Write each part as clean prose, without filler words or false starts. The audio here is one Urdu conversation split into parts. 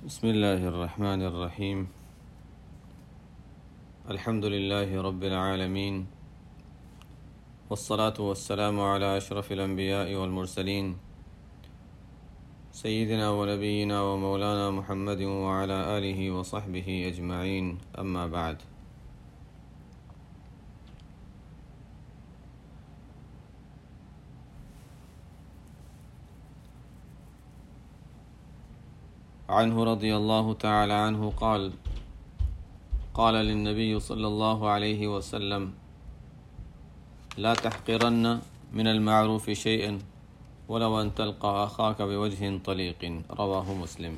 بسم الله الرحمن الرحيم. الحمد لله رب العالمين، والصلاة والسلام على أشرف الأنبياء والمرسلين سيدنا ونبينا ومولانا محمد وعلى آله وصحبه أجمعين، أما بعد. عنه رضي الله تعالى عنه قال للنبي صلى الله عليه وسلم: لا تحقرن من المعروف شيئا ولو أن تلقى أخاك بوجه طليق، رواه مسلم.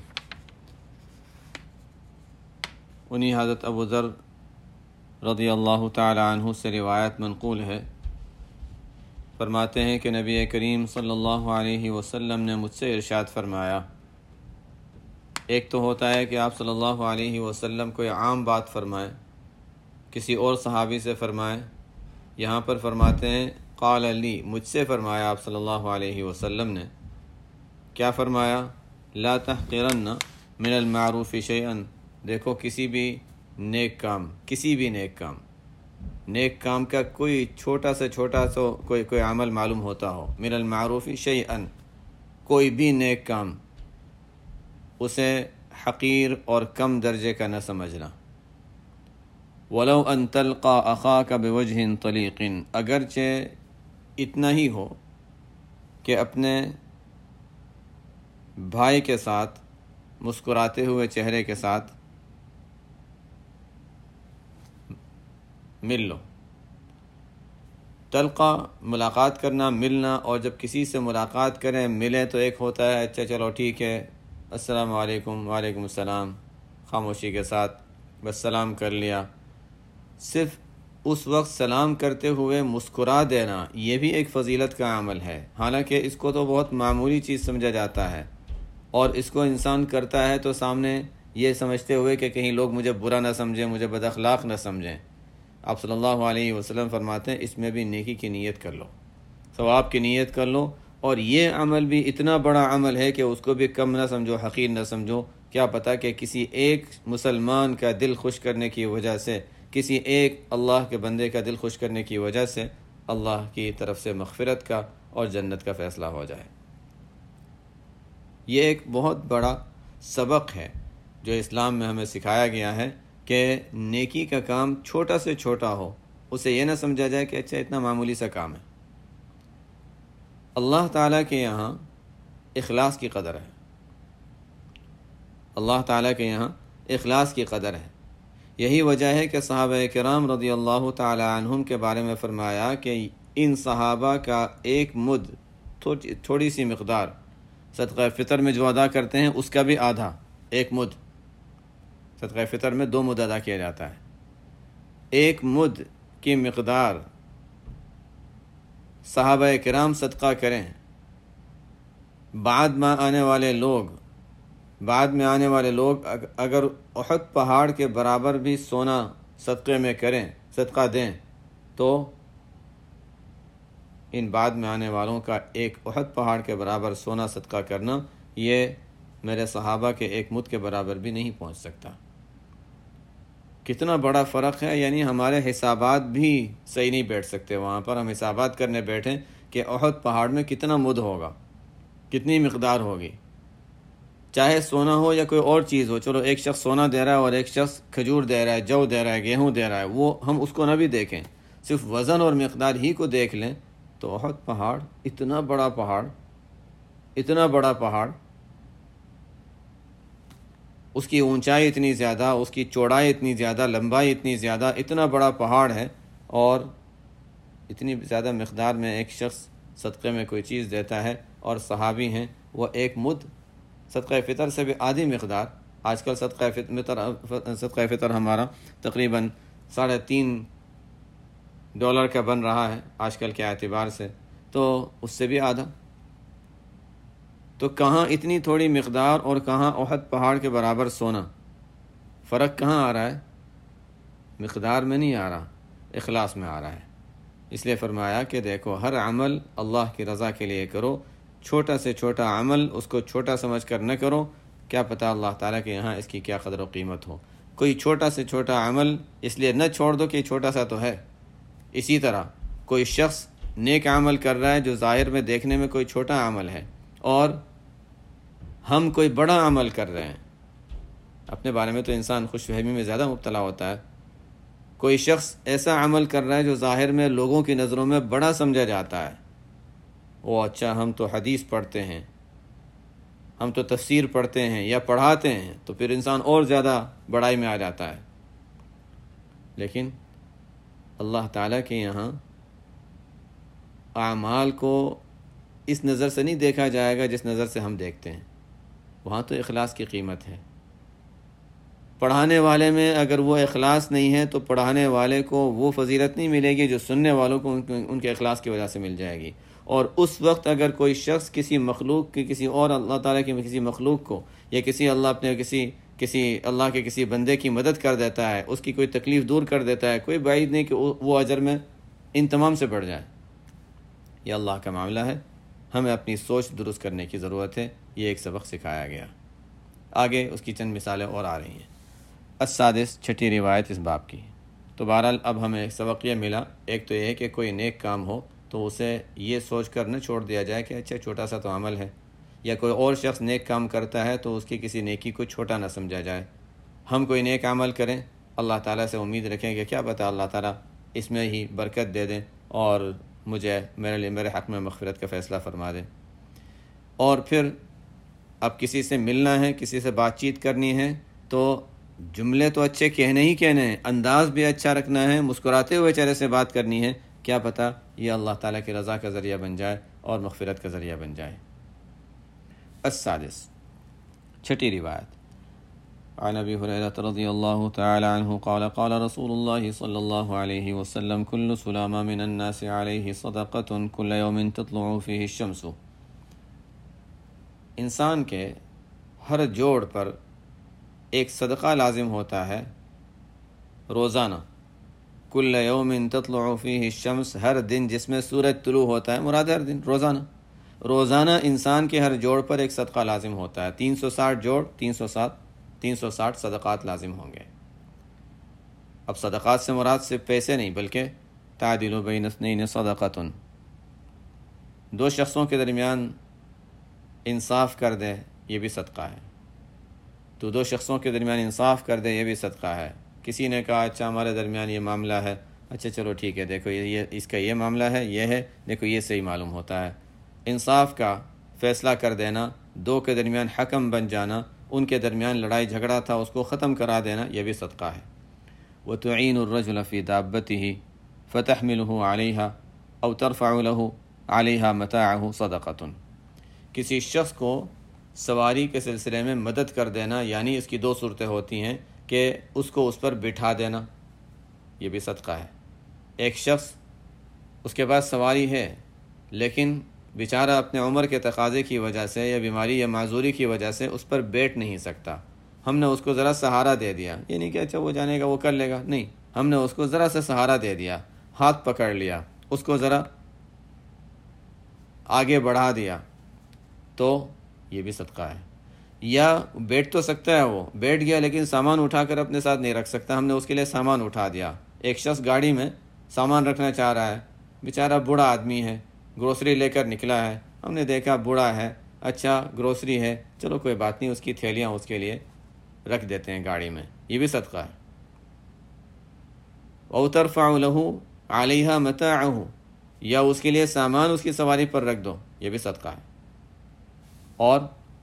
انہی حضرت ابو ذر رضی اللہ تعالی عنہ سے روایت منقول ہے، فرماتے ہیں کہ نبی کریم صلی اللہ علیہ وسلم نے مجھ سے ارشاد فرمایا، ایک تو ہوتا ہے کہ آپ صلی اللہ علیہ وسلم کوئی عام بات فرمائیں، کسی اور صحابی سے فرمائیں. یہاں پر فرماتے ہیں قال لی، مجھ سے فرمایا آپ صلی اللہ علیہ وسلم نے. کیا فرمایا؟ لا تحقرن من المعروف شیئا. دیکھو کسی بھی نیک کام کا کوئی چھوٹا سا کوئی عمل معلوم ہوتا ہو، من المعروف شیئا، کوئی بھی نیک کام، اسے حقیر اور کم درجے کا نہ سمجھنا. ولو ان تلقى اخاك بوجه طليق، اگرچہ اتنا ہی ہو کہ اپنے بھائی کے ساتھ مسکراتے ہوئے چہرے کے ساتھ مل لو. تلقا ملاقات کرنا، ملنا، اور جب کسی سے ملاقات کریں ملے تو ایک ہوتا ہے اچھا چلو ٹھیک ہے السلام علیکم، وعلیکم السلام، خاموشی کے ساتھ بس سلام کر لیا. صرف اس وقت سلام کرتے ہوئے مسکرا دینا یہ بھی ایک فضیلت کا عمل ہے، حالانکہ اس کو تو بہت معمولی چیز سمجھا جاتا ہے، اور اس کو انسان کرتا ہے تو سامنے یہ سمجھتے ہوئے کہ کہیں لوگ مجھے برا نہ سمجھیں، مجھے بد اخلاق نہ سمجھیں. آپ صلی اللہ علیہ وسلم فرماتے ہیں اس میں بھی نیکی کی نیت کر لو، ثواب کی نیت کر لو، اور یہ عمل بھی اتنا بڑا عمل ہے کہ اس کو بھی کم نہ سمجھو، حقیر نہ سمجھو. کیا پتہ کہ کسی ایک مسلمان کا دل خوش کرنے کی وجہ سے، کسی ایک اللہ کے بندے کا دل خوش کرنے کی وجہ سے اللہ کی طرف سے مغفرت کا اور جنت کا فیصلہ ہو جائے. یہ ایک بہت بڑا سبق ہے جو اسلام میں ہمیں سکھایا گیا ہے کہ نیکی کا کام چھوٹا سے چھوٹا ہو، اسے یہ نہ سمجھا جائے کہ اچھا اتنا معمولی سا کام ہے. اللہ تعالیٰ کے یہاں اخلاص کی قدر ہے، اللہ تعالیٰ کے یہاں اخلاص کی قدر ہے. یہی وجہ ہے کہ صحابہ کرام رضی اللہ تعالی عنہم کے بارے میں فرمایا کہ ان صحابہ کا ایک مد، تھوڑی سی مقدار صدقہ فطر میں جو ادا کرتے ہیں اس کا بھی آدھا، ایک مد صدقہ فطر میں 2 مد ادا کیا جاتا ہے. ایک مد کی مقدار صحابہ کرام صدقہ کریں، بعد میں آنے والے لوگ اگر احد پہاڑ کے برابر بھی سونا صدقے میں کریں، صدقہ دیں، تو ان بعد میں آنے والوں کا ایک احد پہاڑ کے برابر سونا صدقہ کرنا یہ میرے صحابہ کے ایک مد کے برابر بھی نہیں پہنچ سکتا. کتنا بڑا فرق ہے، یعنی ہمارے حسابات بھی صحیح نہیں بیٹھ سکتے. وہاں پر ہم حسابات کرنے بیٹھیں کہ احد پہاڑ میں کتنا مد ہوگا، کتنی مقدار ہوگی، چاہے سونا ہو یا کوئی اور چیز ہو. چلو ایک شخص سونا دے رہا ہے اور ایک شخص کھجور دے رہا ہے، جو دے رہا ہے، گیہوں دے رہا ہے، وہ ہم اس کو نہ بھی دیکھیں، صرف وزن اور مقدار ہی کو دیکھ لیں تو احد پہاڑ، اتنا بڑا پہاڑ، اس کی اونچائی اتنی زیادہ، اس کی چوڑائی اتنی زیادہ، لمبائی اتنی زیادہ، اتنا بڑا پہاڑ ہے، اور اتنی زیادہ مقدار میں ایک شخص صدقے میں کوئی چیز دیتا ہے، اور صحابی ہیں وہ ایک مد صدقہ فطر سے بھی آدھی مقدار. آج کل صدقہ فطر ہمارا تقریباً $3.5 کا بن رہا ہے آج کل کے اعتبار سے، تو اس سے بھی آدھا. تو کہاں اتنی تھوڑی مقدار اور کہاں احد پہاڑ کے برابر سونا؟ فرق کہاں آ رہا ہے؟ مقدار میں نہیں آ رہا، اخلاص میں آ رہا ہے. اس لیے فرمایا کہ دیکھو ہر عمل اللہ کی رضا کے لیے کرو، چھوٹا سے چھوٹا عمل اس کو چھوٹا سمجھ کر نہ کرو، کیا پتہ اللہ تعالیٰ کے یہاں اس کی کیا قدر و قیمت ہو۔ کوئی چھوٹا سے چھوٹا عمل اس لیے نہ چھوڑ دو کہ چھوٹا سا تو ہے۔ اسی طرح کوئی شخص نیک عمل کر رہا ہے جو ظاہر میں دیکھنے میں کوئی چھوٹا عمل ہے، اور ہم کوئی بڑا عمل کر رہے ہیں۔ اپنے بارے میں تو انسان خوش فہمی میں زیادہ مبتلا ہوتا ہے۔ کوئی شخص ایسا عمل کر رہا ہے جو ظاہر میں لوگوں کی نظروں میں بڑا سمجھا جاتا ہے، وہ اچھا ہم تو حدیث پڑھتے ہیں، ہم تو تفسیر پڑھتے ہیں یا پڑھاتے ہیں، تو پھر انسان اور زیادہ بڑائی میں آ جاتا ہے۔ لیکن اللہ تعالیٰ کے یہاں اعمال کو اس نظر سے نہیں دیکھا جائے گا جس نظر سے ہم دیکھتے ہیں۔ وہاں تو اخلاص کی قیمت ہے۔ پڑھانے والے میں اگر وہ اخلاص نہیں ہے تو پڑھانے والے کو وہ فضیلت نہیں ملے گی جو سننے والوں کو ان کے اخلاص کی وجہ سے مل جائے گی۔ اور اس وقت اگر کوئی شخص کسی مخلوق کی، کسی اور اللہ تعالیٰ کی کسی مخلوق کو، یا کسی اللہ کے کسی بندے کی مدد کر دیتا ہے، اس کی کوئی تکلیف دور کر دیتا ہے، کوئی بعید نہیں کہ وہ اجر میں ان تمام سے بڑھ جائے۔ یہ اللہ کا معاملہ ہے، ہمیں اپنی سوچ درست کرنے کی ضرورت ہے۔ یہ ایک سبق سکھایا گیا۔ آگے اس کی چند مثالیں اور آ رہی ہیں۔ السادس، چھٹی روایت اس باب کی۔ تو بہرحال اب ہمیں ایک سبق یہ ملا، ایک تو یہ ہے کہ کوئی نیک کام ہو تو اسے یہ سوچ کر نہ چھوڑ دیا جائے کہ اچھا چھوٹا سا تو عمل ہے، یا کوئی اور شخص نیک کام کرتا ہے تو اس کی کسی نیکی کو چھوٹا نہ سمجھا جائے۔ ہم کوئی نیک عمل کریں، اللہ تعالیٰ سے امید رکھیں کہ کیا پتہ اللہ تعالیٰ اس میں ہی برکت دے دیں اور مجھے میرے حق میں مغفرت کا فیصلہ فرما دیں۔ اور پھر اب کسی سے ملنا ہے، کسی سے بات چیت کرنی ہے تو جملے تو اچھے کہنے ہی کہنے ہیں، انداز بھی اچھا رکھنا ہے، مسکراتے ہوئے چہرے سے بات کرنی ہے، کیا پتہ یہ اللہ تعالیٰ کی رضا کا ذریعہ بن جائے اور مغفرت کا ذریعہ بن جائے۔ السادس، چھٹی روایت، عن ابی ہریرہ رضی اللہ تعالی عنہ قال قال رسول اللہ صلی اللہ علیہ وسلم كل سلامہ من الناس علیہ صدقۃ كل یوم تطلع فیہ الشمس۔ انسان کے ہر جوڑ پر ایک صدقہ لازم ہوتا ہے روزانہ، کل یوم تطلع فیہ الشمس، ہر دن جس میں سورج طلوع ہوتا ہے، مراد ہر دن، روزانہ انسان کے ہر جوڑ پر ایک صدقہ لازم ہوتا ہے۔ 360 جوڑ، 360 صدقات لازم ہوں گے۔ اب صدقات سے مراد صرف پیسے نہیں بلکہ تعدیل بین اثنین صدقۃ، دو شخصوں کے درمیان انصاف کر دے، یہ بھی صدقہ ہے۔ تو دو شخصوں کے درمیان انصاف کر دے، یہ بھی صدقہ ہے۔ کسی نے کہا اچھا ہمارے درمیان یہ معاملہ ہے، اچھا چلو ٹھیک ہے، دیکھو یہ اس کا یہ معاملہ ہے، یہ ہے، دیکھو یہ صحیح معلوم ہوتا ہے۔ انصاف کا فیصلہ کر دینا، دو کے درمیان حکم بن جانا، ان کے درمیان لڑائی جھگڑا تھا اس کو ختم کرا دینا، یہ بھی صدقہ ہے۔ وَتُعِينُ الرَّجُلَ فِي دَابَّتِهِ فَتَحْمِلُهُ عَلَيْهَا أَوْ تَرْفَعُ لَهُ عَلَيْهَا مَتَاعَهُ صَدَقَةٌ، کسی شخص کو سواری کے سلسلے میں مدد کر دینا، یعنی اس کی دو صورتیں ہوتی ہیں کہ اس کو اس پر بٹھا دینا، یہ بھی صدقہ ہے۔ ایک شخص اس کے پاس سواری ہے لیکن بیچارہ اپنے عمر کے تقاضے کی وجہ سے یا بیماری یا معذوری کی وجہ سے اس پر بیٹھ نہیں سکتا، ہم نے اس کو ذرا سہارا دے دیا، یہ نہیں کہ اچھا وہ جانے گا وہ کر لے گا، نہیں، ہم نے اس کو ذرا سا سہارا دے دیا، ہاتھ پکڑ لیا، اس کو ذرا آگے بڑھا دیا، تو یہ بھی صدقہ ہے۔ یا بیٹھ تو سکتا ہے، وہ بیٹھ گیا لیکن سامان اٹھا کر اپنے ساتھ نہیں رکھ سکتا، ہم نے اس کے لیے سامان اٹھا دیا۔ ایک شخص گاڑی میں سامان رکھنا چاہ رہا ہے، بیچارہ بوڑھا آدمی ہے، گروسری لے کر نکلا ہے، ہم نے دیکھا بوڑھا ہے، اچھا گروسری ہے، چلو کوئی بات نہیں، اس کی تھیلیاں اس کے لیے رکھ دیتے ہیں گاڑی میں، یہ بھی صدقہ ہے۔ أَوْ تَرْفَعُ لَهُ عَلَيْهَا مَتَاعَهُ، یا اس کے لیے سامان اس کی سواری پر رکھ دو، یہ بھی صدقہ ہے۔ اور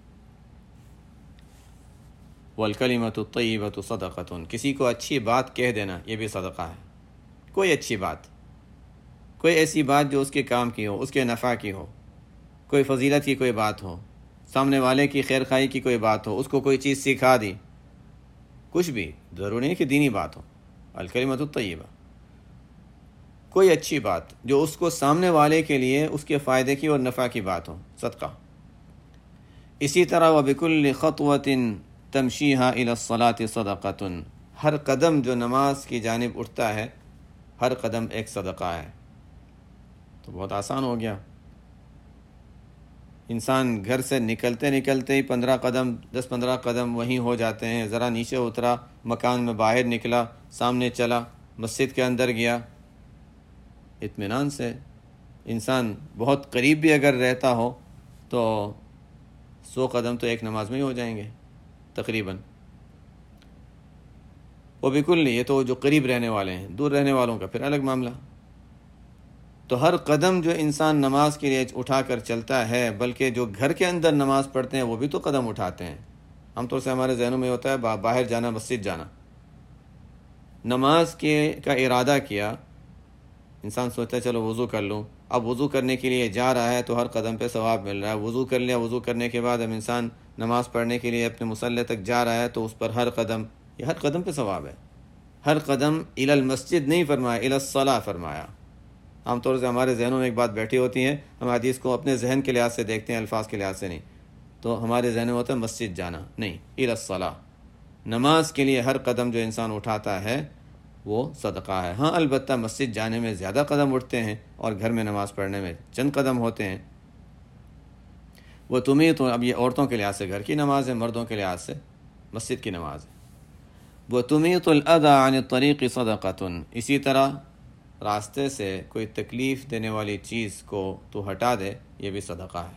وَالْكَلِمَةُ الطَّيِّبَةُ صَدَقَةٌ، کسی کو اچھی بات کہہ دینا، یہ بھی صدقہ ہے۔ کوئی اچھی بات، کوئی ایسی بات جو اس کے کام کی ہو، اس کے نفع کی ہو، کوئی فضیلت کی کوئی بات ہو، سامنے والے کی خیر خواہی کی کوئی بات ہو، اس کو کوئی چیز سکھا دی، کچھ بھی، ضروری نہیں کہ دینی بات ہو، الکلمۃ الطیبہ، کوئی اچھی بات جو اس کو سامنے والے کے لیے اس کے فائدے کی اور نفع کی بات ہو، صدقہ۔ اسی طرح وَبِكُلِّ خَطْوَةٍ تَمْشِيهَا إِلَى الصَّلَاةِ صَدَقَةٌ، ہر قدم جو نماز کی جانب اٹھتا ہے، ہر قدم ایک صدقہ ہے۔ تو بہت آسان ہو گیا، انسان گھر سے نکلتے نکلتے ہی 10-15 قدم وہیں ہو جاتے ہیں، ذرا نیچے اترا، مکان میں باہر نکلا، سامنے چلا، مسجد کے اندر گیا، اطمینان سے انسان بہت قریب بھی اگر رہتا ہو تو 100 قدم تو ایک نماز میں ہی ہو جائیں گے تقریباً۔ وہ بالکل نہیں، یہ تو جو قریب رہنے والے ہیں، دور رہنے والوں کا پھر الگ معاملہ۔ تو ہر قدم جو انسان نماز کے لیے اٹھا کر چلتا ہے، بلکہ جو گھر کے اندر نماز پڑھتے ہیں وہ بھی تو قدم اٹھاتے ہیں۔ عام طور سے ہمارے ذہنوں میں ہوتا ہے باہر جانا، مسجد جانا۔ نماز کا ارادہ کیا، انسان سوچتا ہے چلو وضو کر لوں، اب وضو کرنے کے لیے جا رہا ہے تو ہر قدم پہ ثواب مل رہا ہے۔ وضو کر لیا، وضو کرنے کے بعد اب انسان نماز پڑھنے کے لیے اپنے مصلی تک جا رہا ہے تو اس پر ہر قدم پہ ثواب ہے۔ ہر قدم الی المسجد نہیں فرمایا، الی الصلاۃ فرمایا۔ عام طور سے ہمارے ذہنوں میں ایک بات بیٹھی ہوتی ہے، ہم حدیث کو اپنے ذہن کے لحاظ سے دیکھتے ہیں، الفاظ کے لحاظ سے نہیں، تو ہمارے ذہن میں ہوتا ہے مسجد جانا، نہیں، الی الصلاۃ۔ نماز کے لیے ہر قدم جو انسان اٹھاتا ہے وہ صدقہ ہے۔ ہاں البتہ مسجد جانے میں زیادہ قدم اٹھتے ہیں اور گھر میں نماز پڑھنے میں چند قدم ہوتے ہیں۔ وہ تمہیں تو اب یہ عورتوں کے لحاظ سے گھر کی نماز ہے، مردوں کے لحاظ سے مسجد کی نماز ہے۔ وَتُمِيطُ الْأَذَى عَنِ الطَّرِيقِ صَدَقَةٌ، اسی طرح راستے سے کوئی تکلیف دینے والی چیز کو تو ہٹا دے، یہ بھی صدقہ ہے۔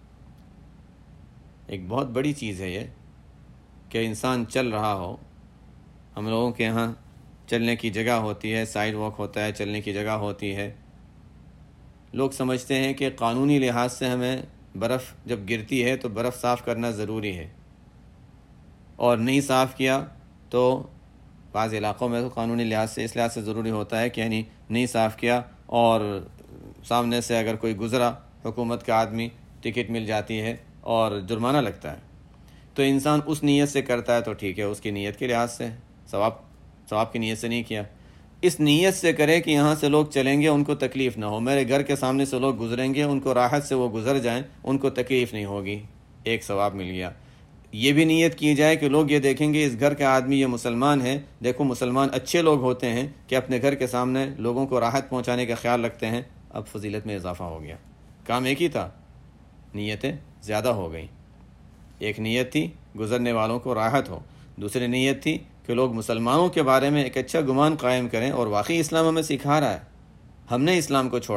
ایک بہت بڑی چیز ہے یہ کہ انسان چل رہا ہو، ہم لوگوں کے ہاں چلنے کی جگہ ہوتی ہے، سائیڈ واک ہوتا ہے، چلنے کی جگہ ہوتی ہے۔ لوگ سمجھتے ہیں کہ قانونی لحاظ سے ہمیں برف جب گرتی ہے تو برف صاف کرنا ضروری ہے، اور نہیں صاف کیا تو بعض علاقوں میں تو قانونی لحاظ سے اس لحاظ سے ضروری ہوتا ہے کہ یعنی نہیں صاف کیا اور سامنے سے اگر کوئی گزرا حکومت کا آدمی، ٹکٹ مل جاتی ہے اور جرمانہ لگتا ہے۔ تو انسان اس نیت سے کرتا ہے تو ٹھیک ہے، اس کی نیت کے لحاظ سے ثواب کی نیت سے نہیں کیا، اس نیت سے کرے کہ یہاں سے لوگ چلیں گے ان کو تکلیف نہ ہو، میرے گھر کے سامنے سے لوگ گزریں گے ان کو راحت سے وہ گزر جائیں، ان کو تکلیف نہیں ہوگی، ایک ثواب مل گیا۔ یہ بھی نیت کی جائے کہ لوگ یہ دیکھیں گے اس گھر کا آدمی یہ مسلمان ہے، دیکھو مسلمان اچھے لوگ ہوتے ہیں کہ اپنے گھر کے سامنے لوگوں کو راحت پہنچانے کا خیال رکھتے ہیں، اب فضیلت میں اضافہ ہو گیا۔ کام ایک ہی تھا، نیتیں زیادہ ہو گئیں۔ ایک نیت تھی گزرنے والوں کو راحت ہو، دوسری نیت تھی کہ لوگ مسلمانوں کے بارے میں ایک اچھا گمان قائم کریں، اور واقعی اسلام ہمیں سکھا رہا ہے، ہم نے اسلام کو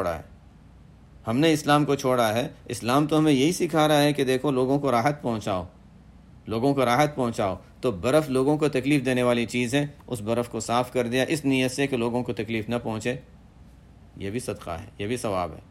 چھوڑا ہے، اسلام تو ہمیں یہی سکھا رہا ہے کہ دیکھو لوگوں کو راحت پہنچاؤ، تو برف لوگوں کو تکلیف دینے والی چیز ہے، اس برف کو صاف کر دیا اس نیت سے کہ لوگوں کو تکلیف نہ پہنچے، یہ بھی صدقہ ہے، یہ بھی ثواب ہے۔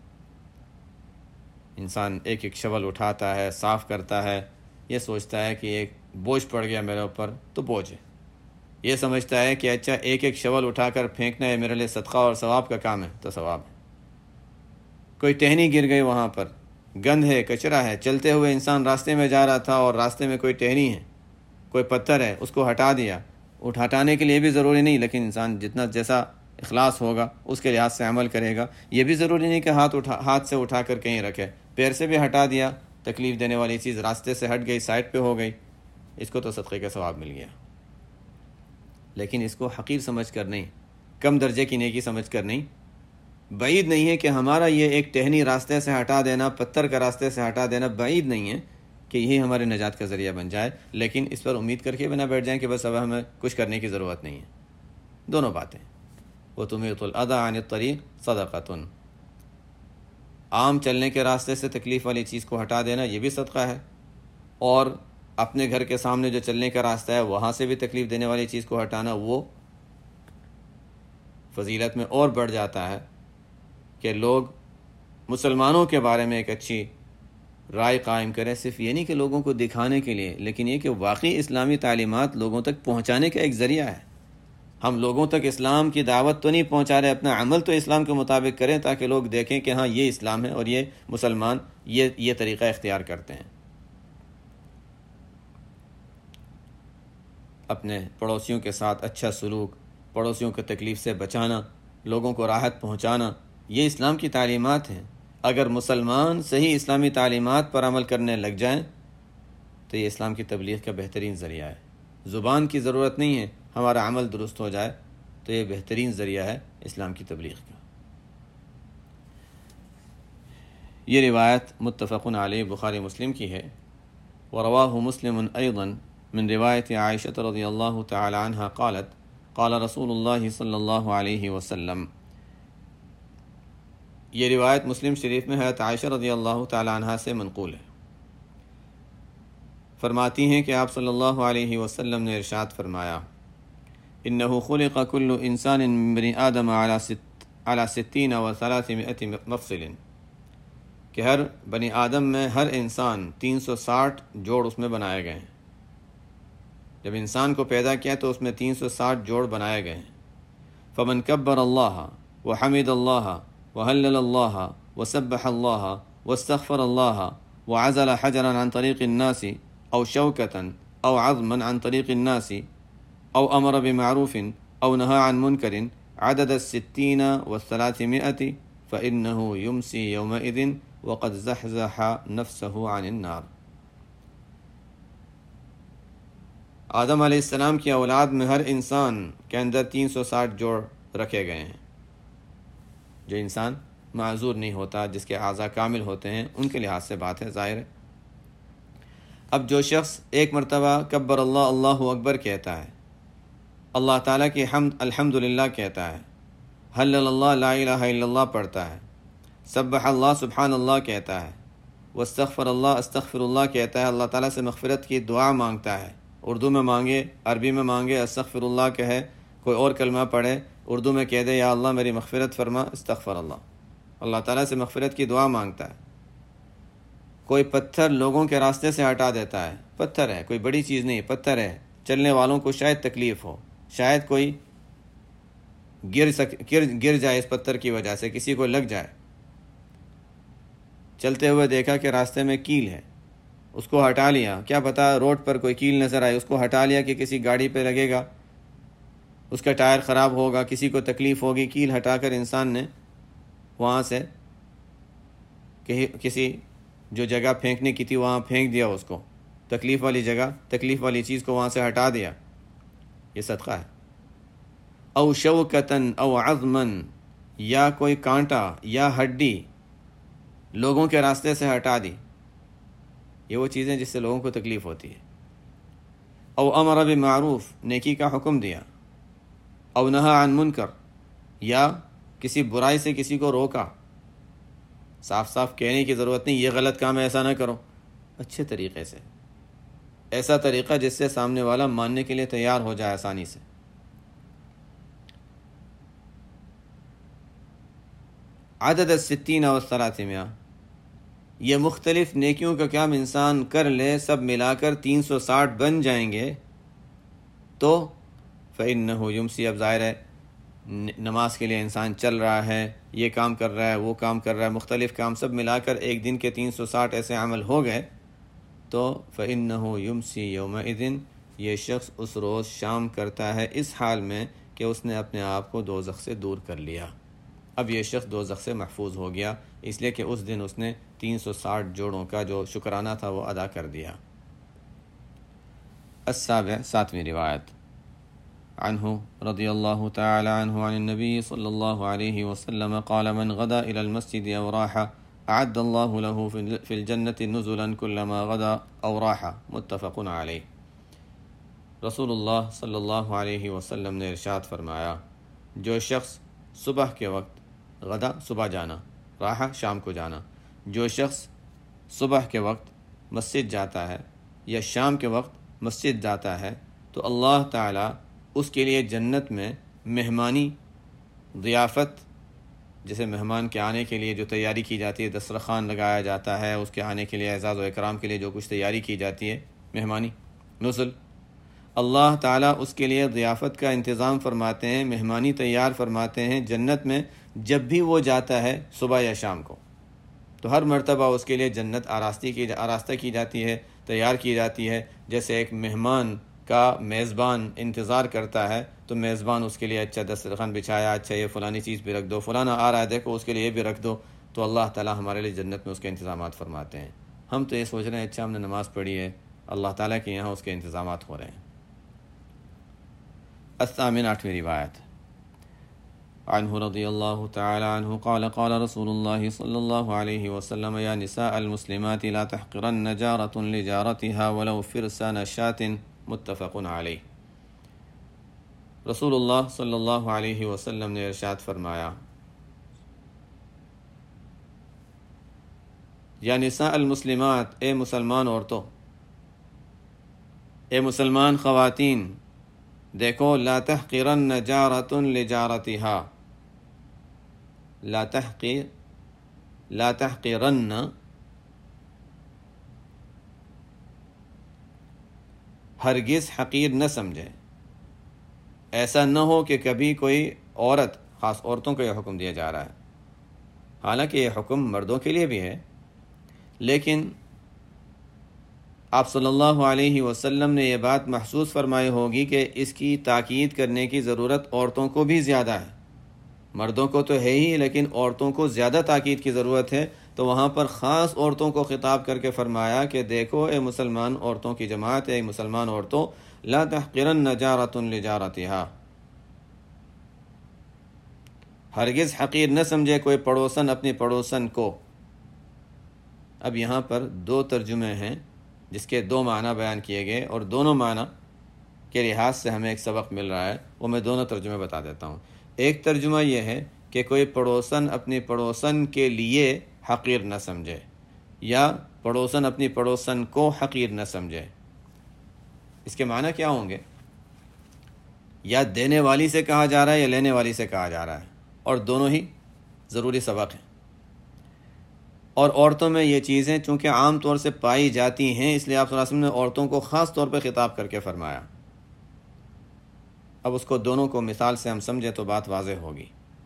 انسان ایک ایک شول اٹھاتا ہے، صاف کرتا ہے، یہ سوچتا ہے کہ ایک بوجھ پڑ گیا میرے اوپر تو بوجھ ہے، یہ سمجھتا ہے کہ اچھا ایک ایک شول اٹھا کر پھینکنا ہے میرے لیے صدقہ اور ثواب کا کام ہے تو ثواب ہے۔ کوئی ٹہنی گر گئی، وہاں پر گند ہے، کچرا ہے، چلتے ہوئے انسان راستے میں جا رہا تھا اور راستے میں کوئی ٹہنی ہے، کوئی پتھر ہے، اس کو ہٹا دیا، ہٹانے کے لیے بھی ضروری نہیں، لیکن انسان جیسا اخلاص ہوگا اس کے لحاظ سے عمل کرے گا۔ یہ بھی ضروری نہیں کہ ہاتھ سے اٹھا کر کہیں رکھے، پیر سے بھی ہٹا دیا، تکلیف دینے والی چیز راستے سے ہٹ گئی، سائڈ پہ ہو گئی، اس کو تو صدقے کا ثواب مل گیا۔ لیکن اس کو حقیر سمجھ کر نہیں، کم درجے کی نیکی سمجھ کر نہیں، بعید نہیں ہے کہ ہمارا یہ ایک ٹہنی راستے سے ہٹا دینا، پتھر کا راستے سے ہٹا دینا بعید نہیں ہے کہ یہی ہمارے نجات کا ذریعہ بن جائے، لیکن اس پر امید کر کے بنا بیٹھ جائیں کہ بس اب ہمیں کچھ کرنے کی ضرورت نہیں ہے۔ دونوں باتیں، وَتُمِيطُ الْأَذَى عَنِ الطَّرِيقِ صَدَقَةٌ، عام چلنے کے راستے سے تکلیف والی چیز کو ہٹا دینا یہ بھی صدقہ ہے، اور اپنے گھر کے سامنے جو چلنے کا راستہ ہے وہاں سے بھی تکلیف دینے والی چیز کو ہٹانا وہ فضیلت میں اور بڑھ جاتا ہے کہ لوگ مسلمانوں کے بارے میں ایک اچھی رائے قائم کریں، صرف یہ نہیں کہ لوگوں کو دکھانے کے لیے، لیکن یہ کہ واقعی اسلامی تعلیمات لوگوں تک پہنچانے کا ایک ذریعہ ہے۔ ہم لوگوں تک اسلام کی دعوت تو نہیں پہنچا رہے، اپنا عمل تو اسلام کے مطابق کریں تاکہ لوگ دیکھیں کہ ہاں یہ اسلام ہے اور یہ مسلمان یہ طریقہ اختیار کرتے ہیں۔ اپنے پڑوسیوں کے ساتھ اچھا سلوک، پڑوسیوں کو تکلیف سے بچانا، لوگوں کو راحت پہنچانا، یہ اسلام کی تعلیمات ہیں۔ اگر مسلمان صحیح اسلامی تعلیمات پر عمل کرنے لگ جائیں تو یہ اسلام کی تبلیغ کا بہترین ذریعہ ہے۔ زبان کی ضرورت نہیں ہے، ہمارا عمل درست ہو جائے تو یہ بہترین ذریعہ ہے اسلام کی تبلیغ کا۔ یہ روایت متفق علیہ بخاری مسلم کی ہے۔ ورواہ مسلم ایضا من روایت عائشہ رضی اللہ تعالی عنہ قالت قال رسول اللہ صلی اللہ علیہ وسلم۔ یہ روایت مسلم شریف میں حضرت عائشہ رضی اللہ تعالی عنہ سے منقول ہے۔ فرماتی ہیں کہ آپ صلی اللہ علیہ وسلم نے ارشاد فرمایا، انہ خلق کل انسان من بنی آدم علی 60 و 300 مفصل، کہ ہر بنی آدم میں ہر انسان 360 جوڑ اس میں بنائے گئے ہیں۔ جب انسان کو پیدا کیا تو اس میں 360 جوڑ بنائے گئے ہیں۔ فمن کبر اللہ وحمد اللہ وہلل اللہ وسبح اللہ واستغفر اللہ وعزل حجرا عن طریق الناس او شوکتا او عظما عن طریق الناس او امر بمعروف او نہى عن منکر عدد 60 و 300 فإنه يمسي يومئذ وقد زحزح نفسه عن النار۔ آدم علیہ السلام کی اولاد میں ہر انسان کے اندر 360 جوڑ رکھے گئے ہیں۔ جو انسان معذور نہیں ہوتا، جس کے اعضاء کامل ہوتے ہیں، ان کے لحاظ سے بات ہے، ظاہر ہے۔ اب جو شخص ایک مرتبہ کبر اللہ اللہ اکبر کہتا ہے، اللہ تعالیٰ کی حمد الحمدللہ کہتا ہے، حلل اللہ لا الہ الا اللہ پڑھتا ہے، سبح اللہ سبحان اللہ کہتا ہے، واستغفر اللہ استغفر اللہ کہتا ہے، اللہ تعالیٰ سے مغفرت کی دعا مانگتا ہے، اردو میں مانگے، عربی میں مانگے، استغفر اللہ کہے، کوئی اور کلمہ پڑھے، اردو میں کہہ دے یا اللہ میری مغفرت فرما، استغفر اللہ، اللہ تعالیٰ سے مغفرت کی دعا مانگتا ہے۔ کوئی پتھر لوگوں کے راستے سے ہٹا دیتا ہے، پتھر ہے، کوئی بڑی چیز نہیں، پتھر ہے، چلنے والوں کو شاید تکلیف ہو، شاید کوئی گر جائے اس پتھر کی وجہ سے، کسی کو لگ جائے، چلتے ہوئے دیکھا کہ راستے میں کیل ہے، اس کو ہٹا لیا، کیا پتا روڈ پر کوئی کیل نظر آئی، اس کو ہٹا لیا کہ کسی گاڑی پہ لگے گا، اس کا ٹائر خراب ہوگا، کسی کو تکلیف ہوگی، کیل ہٹا کر انسان نے وہاں سے کسی جو جگہ پھینکنے کی تھی وہاں پھینک دیا، اس کو تکلیف والی جگہ، تکلیف والی چیز کو وہاں سے ہٹا دیا، یہ صدقہ ہے۔ او شوکتن او عظمن، یا کوئی کانٹا یا ہڈی لوگوں کے راستے سے ہٹا دی، یہ وہ چیزیں جس سے لوگوں کو تکلیف ہوتی ہے۔ او امر بمعروف، نیکی کا حکم دیا، او نہی عن منکر، یا کسی برائی سے کسی کو روکا، صاف صاف کہنے کی ضرورت نہیں یہ غلط کام ہے ایسا نہ کرو، اچھے طریقے سے، ایسا طریقہ جس سے سامنے والا ماننے کے لیے تیار ہو جائے آسانی سے۔ عدد 60 و 300، یہ مختلف نیکیوں کا کام انسان کر لے، سب ملا کر 360 بن جائیں گے تو فإنہ یمسی، اب ظاہر ہے نماز کے لیے انسان چل رہا ہے، یہ کام کر رہا ہے، وہ کام کر رہا ہے، مختلف کام سب ملا کر ایک دن کے 360 ایسے عمل ہو گئے تو فإنہ یمسی یومئذ، یہ شخص اس روز شام کرتا ہے اس حال میں کہ اس نے اپنے آپ کو دوزخ سے دور کر لیا۔ اب یہ شخص دوزخ سے محفوظ ہو گیا، اس لیے کہ اس دن اس نے 360 جوڑوں کا جو شکرانہ تھا وہ ادا کر دیا۔ السابع، 7ویں روایت، عنہ رضی اللہ تعالی عنہ عن النبی صلی اللہ علیہ وسلم قال من غدا الى المسجد او راح اعد اللہ له في الجنة نزلا كلما غدا او راح، متفق علیہ۔ رسول اللہ صلی اللہ علیہ وسلم نے ارشاد فرمایا، جو شخص صبح کے وقت، غدا صبح جانا، راح شام کو جانا، جو شخص صبح کے وقت مسجد جاتا ہے یا شام کے وقت مسجد جاتا ہے تو اللہ تعالیٰ اس کے لیے جنت میں مہمانی، ضیافت، جیسے مہمان کے آنے کے لیے جو تیاری کی جاتی ہے، دسترخوان لگایا جاتا ہے، اس کے آنے کے لیے اعزاز و اکرام کے لیے جو کچھ تیاری کی جاتی ہے، مہمانی، نزل، اللہ تعالیٰ اس کے لیے ضیافت کا انتظام فرماتے ہیں، مہمانی تیار فرماتے ہیں جنت میں جب بھی وہ جاتا ہے صبح یا شام کو، تو ہر مرتبہ اس کے لیے جنت آراستہ کی جاتی ہے، تیار کی جاتی ہے، جیسے ایک مہمان کا میزبان انتظار کرتا ہے تو میزبان اس کے لیے اچھا دسترخوان بچھایا، اچھا یہ فلانی چیز بھی رکھ دو، فلانا آ رہا ہے دیکھو اس کے لیے یہ بھی رکھ دو، تو اللہ تعالیٰ ہمارے لیے جنت میں اس کے انتظامات فرماتے ہیں۔ ہم تو یہ سوچ رہے ہیں اچھا ہم نے نماز پڑھی ہے، اللہ تعالیٰ کے یہاں اس کے انتظامات ہو رہے ہیں۔ الثامن، 8ویں روایت، عنه رضي الله تعالى عنه قال قال رسول الله صلى الله عليه وسلم يا نساء المسلمات لا تحقرن جارة لجارتها ولو فرسان شاة متفق علیہ۔ رسول اللہ صلی اللہ علیہ وسلم نے ارشاد فرمایا، یا نساء المسلمات، اے مسلمان عورتوں، اے مسلمان خواتین، دیکھو، لا تحقرن جارۃ لجارتها، لا تحقرن، ہرگز حقیر نہ سمجھے۔ ایسا نہ ہو کہ کبھی کوئی عورت، خاص عورتوں کو یہ حکم دیا جا رہا ہے، حالانکہ یہ حکم مردوں کے لیے بھی ہے، لیکن آپ صلی اللہ علیہ وسلم نے یہ بات محسوس فرمائی ہوگی کہ اس کی تاکید کرنے کی ضرورت عورتوں کو بھی زیادہ ہے۔ مردوں کو تو ہے ہی، لیکن عورتوں کو زیادہ تاکید کی ضرورت ہے، تو وہاں پر خاص عورتوں کو خطاب کر کے فرمایا کہ دیکھو اے مسلمان عورتوں کی جماعت، اے مسلمان عورتوں، لا تحقرن جارۃ لجارتها، ہرگز حقیر نہ سمجھے کوئی پڑوسن اپنی پڑوسن کو۔ اب یہاں پر دو ترجمے ہیں جس کے دو معنی بیان کیے گئے، اور دونوں معنی کے لحاظ سے ہمیں ایک سبق مل رہا ہے، وہ میں دونوں ترجمے بتا دیتا ہوں۔ ایک ترجمہ یہ ہے کہ کوئی پڑوسن اپنی پڑوسن کے لیے حقیر نہ سمجھے، یا پڑوسن اپنی پڑوسن کو حقیر نہ سمجھے۔ اس کے معنی کیا ہوں گے؟ یا دینے والی سے کہا جا رہا ہے یا لینے والی سے کہا جا رہا ہے، اور دونوں ہی ضروری سبق ہیں۔ اور عورتوں میں یہ چیزیں چونکہ عام طور سے پائی جاتی ہیں، اس لیے آپ صلی اللہ علیہ وسلم نے عورتوں کو خاص طور پہ خطاب کر کے فرمایا۔ اب اس کو دونوں کو مثال سے ہم سمجھیں تو بات واضح ہوگی۔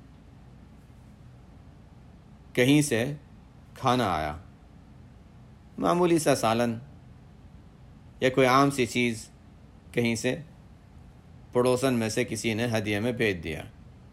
کہیں سے کھانا آیا، معمولی سا سالن یا کوئی عام سی چیز کہیں سے پڑوسن میں سے کسی نے ہدیے میں بھیج دیا۔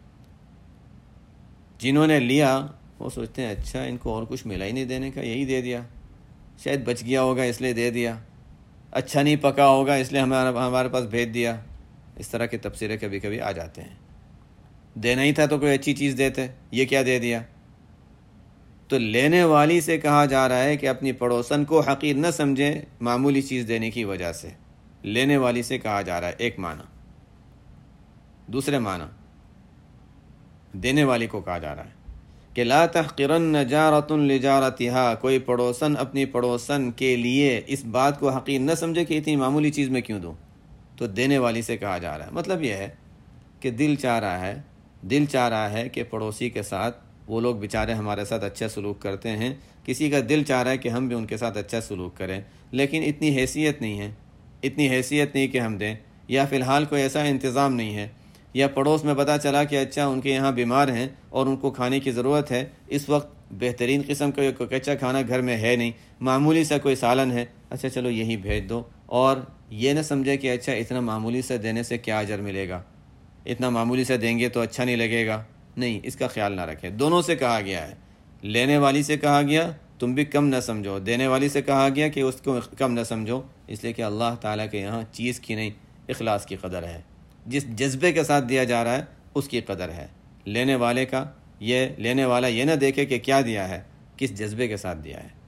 جنہوں نے لیا وہ سوچتے ہیں اچھا ان کو اور کچھ ملا ہی نہیں دینے کا، یہی دے دیا، شاید بچ گیا ہوگا اس لیے دے دیا، اچھا نہیں پکا ہوگا اس لیے ہمارے پاس بھیج دیا۔ اس طرح کے تبصرے کبھی کبھی آ جاتے ہیں، دینا ہی تھا تو کوئی اچھی چیز دیتے، یہ کیا دے دیا۔ تو لینے والی سے کہا جا رہا ہے کہ اپنی پڑوسن کو حقیر نہ سمجھے معمولی چیز دینے کی وجہ سے، لینے والی سے کہا جا رہا ہے، ایک معنی۔ دوسرے معنی، دینے والی کو کہا جا رہا ہے کہ لا تحقرن جارۃ لجارتها، کوئی پڑوسن اپنی پڑوسن کے لیے اس بات کو حقیر نہ سمجھے کہ اتنی معمولی چیز میں کیوں دوں، تو دینے والی سے کہا جا رہا ہے۔ مطلب یہ ہے کہ دل چاہ رہا ہے کہ پڑوسی کے ساتھ، وہ لوگ بیچارے ہمارے ساتھ اچھا سلوک کرتے ہیں، کسی کا دل چاہ رہا ہے کہ ہم بھی ان کے ساتھ اچھا سلوک کریں، لیکن اتنی حیثیت نہیں کہ ہم دیں، یا فی الحال کوئی ایسا انتظام نہیں ہے، یا پڑوس میں پتہ چلا کہ اچھا ان کے یہاں بیمار ہیں اور ان کو کھانے کی ضرورت ہے، اس وقت بہترین قسم کا کوئی کچا کھانا گھر میں ہے نہیں، معمولی سا کوئی سالن ہے، اچھا چلو یہی بھیج دو، اور یہ نہ سمجھے کہ اچھا اتنا معمولی سے دینے سے کیا اجر ملے گا، اتنا معمولی سے دیں گے تو اچھا نہیں لگے گا، نہیں، اس کا خیال نہ رکھیں۔ دونوں سے کہا گیا ہے، لینے والی سے کہا گیا تم بھی کم نہ سمجھو، دینے والی سے کہا گیا کہ اس کو کم نہ سمجھو، اس لیے کہ اللہ تعالیٰ کے یہاں چیز کی نہیں، اخلاص کی قدر ہے، جس جذبے کے ساتھ دیا جا رہا ہے اس کی قدر ہے۔ لینے والے کا، یہ لینے والا یہ نہ دیکھے کہ کیا دیا ہے، کس جذبے کے ساتھ دیا ہے۔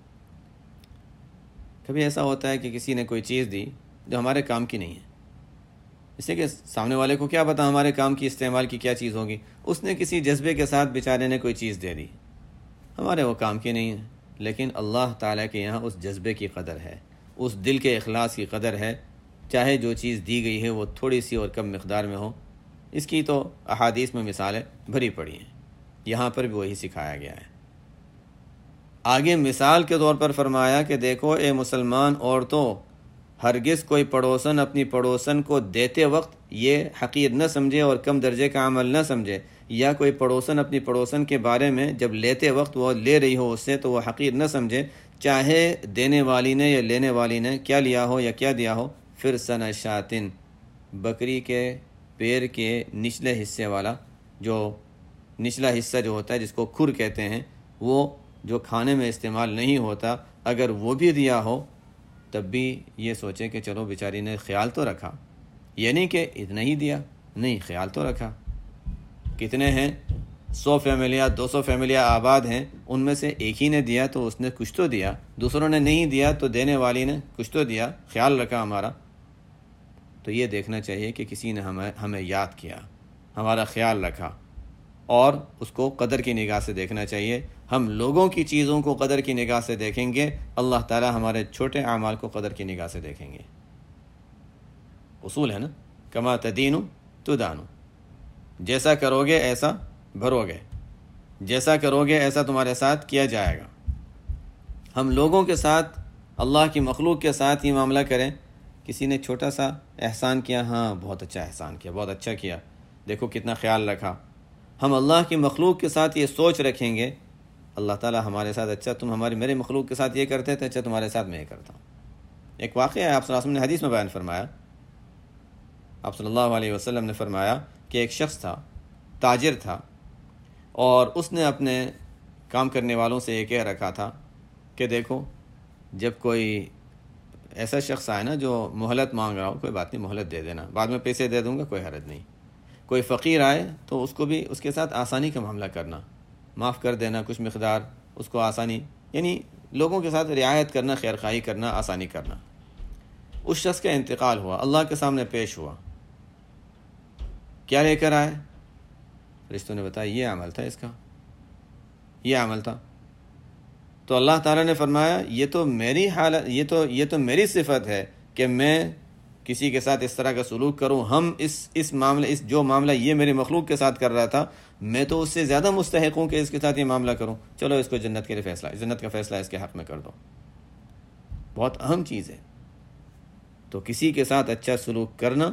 کبھی ایسا ہوتا ہے کہ کسی نے کوئی چیز دی جو ہمارے کام کی نہیں ہے، اس لیے کہ سامنے والے کو کیا پتا ہمارے کام کی، استعمال کی کیا چیز ہوگی، اس نے کسی جذبے کے ساتھ بیچارے نے کوئی چیز دے دی، ہمارے وہ کام کی نہیں ہے، لیکن اللہ تعالیٰ کے یہاں اس جذبے کی قدر ہے، اس دل کے اخلاص کی قدر ہے، چاہے جو چیز دی گئی ہے وہ تھوڑی سی اور کم مقدار میں ہو۔ اس کی تو احادیث میں مثالیں بھری پڑی ہیں، یہاں پر بھی وہی سکھایا گیا ہے۔ آگے مثال کے طور پر فرمایا کہ دیکھو اے مسلمان عورتوں، ہرگز کوئی پڑوسن اپنی پڑوسن کو دیتے وقت یہ حقیر نہ سمجھے اور کم درجے کا عمل نہ سمجھے، یا کوئی پڑوسن اپنی پڑوسن کے بارے میں جب لیتے وقت وہ لے رہی ہو اس سے تو وہ حقیر نہ سمجھے، چاہے دینے والی نے یا لینے والی نے کیا لیا ہو یا کیا دیا ہو۔ پھر سن شاتن، بکری کے پیر کے نچلے حصے والا، جو نچلا حصہ جو ہوتا ہے جس کو کھر کہتے ہیں، وہ جو کھانے میں استعمال نہیں ہوتا، اگر وہ بھی دیا ہو تب بھی یہ سوچے کہ چلو بیچاری نے خیال تو رکھا، یہ نہیں کہ اتنا ہی دیا، نہیں، خیال تو رکھا۔ کتنے ہیں؟ 100 فیملیاں 200 فیملیاں آباد ہیں، ان میں سے ایک ہی نے دیا تو اس نے کچھ تو دیا، دوسروں نے نہیں دیا تو دینے والی نے کچھ تو دیا، خیال رکھا ہمارا۔ تو یہ دیکھنا چاہیے کہ کسی نے ہمیں یاد کیا، ہمارا خیال رکھا، اور اس کو قدر کی نگاہ سے دیکھنا چاہیے۔ ہم لوگوں کی چیزوں کو قدر کی نگاہ سے دیکھیں گے، اللہ تعالی ہمارے چھوٹے اعمال کو قدر کی نگاہ سے دیکھیں گے۔ اصول ہے نا، کما تدین تدان، جیسا کرو گے ایسا بھرو گے، جیسا کرو گے ایسا تمہارے ساتھ کیا جائے گا۔ ہم لوگوں کے ساتھ، اللہ کی مخلوق کے ساتھ یہ معاملہ کریں، کسی نے چھوٹا سا احسان کیا، ہاں بہت اچھا احسان کیا، بہت اچھا کیا، دیکھو کتنا خیال رکھا۔ ہم اللہ کی مخلوق کے ساتھ یہ سوچ رکھیں گے، اللہ تعالیٰ ہمارے ساتھ اچھا تم میرے مخلوق کے ساتھ یہ کرتے تھے، اچھا تمہارے ساتھ میں یہ کرتا ہوں۔ ایک واقعہ ہے، آپ صلی اللہ علیہ وسلم نے حدیث میں بیان فرمایا، آپ صلی اللہ علیہ وسلم نے فرمایا کہ ایک شخص تھا، تاجر تھا، اور اس نے اپنے کام کرنے والوں سے یہ کہہ رکھا تھا کہ دیکھو جب کوئی ایسا شخص آئے نا جو مہلت مانگ رہا ہو، کوئی بات نہیں، مہلت دے دینا، بعد میں پیسے دے دوں گا، کوئی حرج نہیں۔ کوئی فقیر آئے تو اس کو بھی اس کے ساتھ آسانی کا معاملہ کرنا، معاف کر دینا کچھ مقدار، اس کو آسانی، یعنی لوگوں کے ساتھ رعایت کرنا، خیر خواہی کرنا، آسانی کرنا۔ اس شخص کا انتقال ہوا، اللہ کے سامنے پیش ہوا، کیا لے کر آئے؟ فرشتوں نے بتایا یہ عمل تھا اس کا، یہ عمل تھا۔ تو اللہ تعالیٰ نے فرمایا یہ تو میری حالت، یہ تو میری صفت ہے کہ میں کسی کے ساتھ اس طرح کا سلوک کروں۔ ہم اس جو معاملہ یہ میری مخلوق کے ساتھ کر رہا تھا، میں تو اس سے زیادہ مستحق ہوں کہ اس کے ساتھ یہ معاملہ کروں، چلو اس کو جنت کے لیے فیصلہ، جنت کا فیصلہ اس کے حق میں کر دو۔ بہت اہم چیز ہے۔ تو کسی کے ساتھ اچھا سلوک کرنا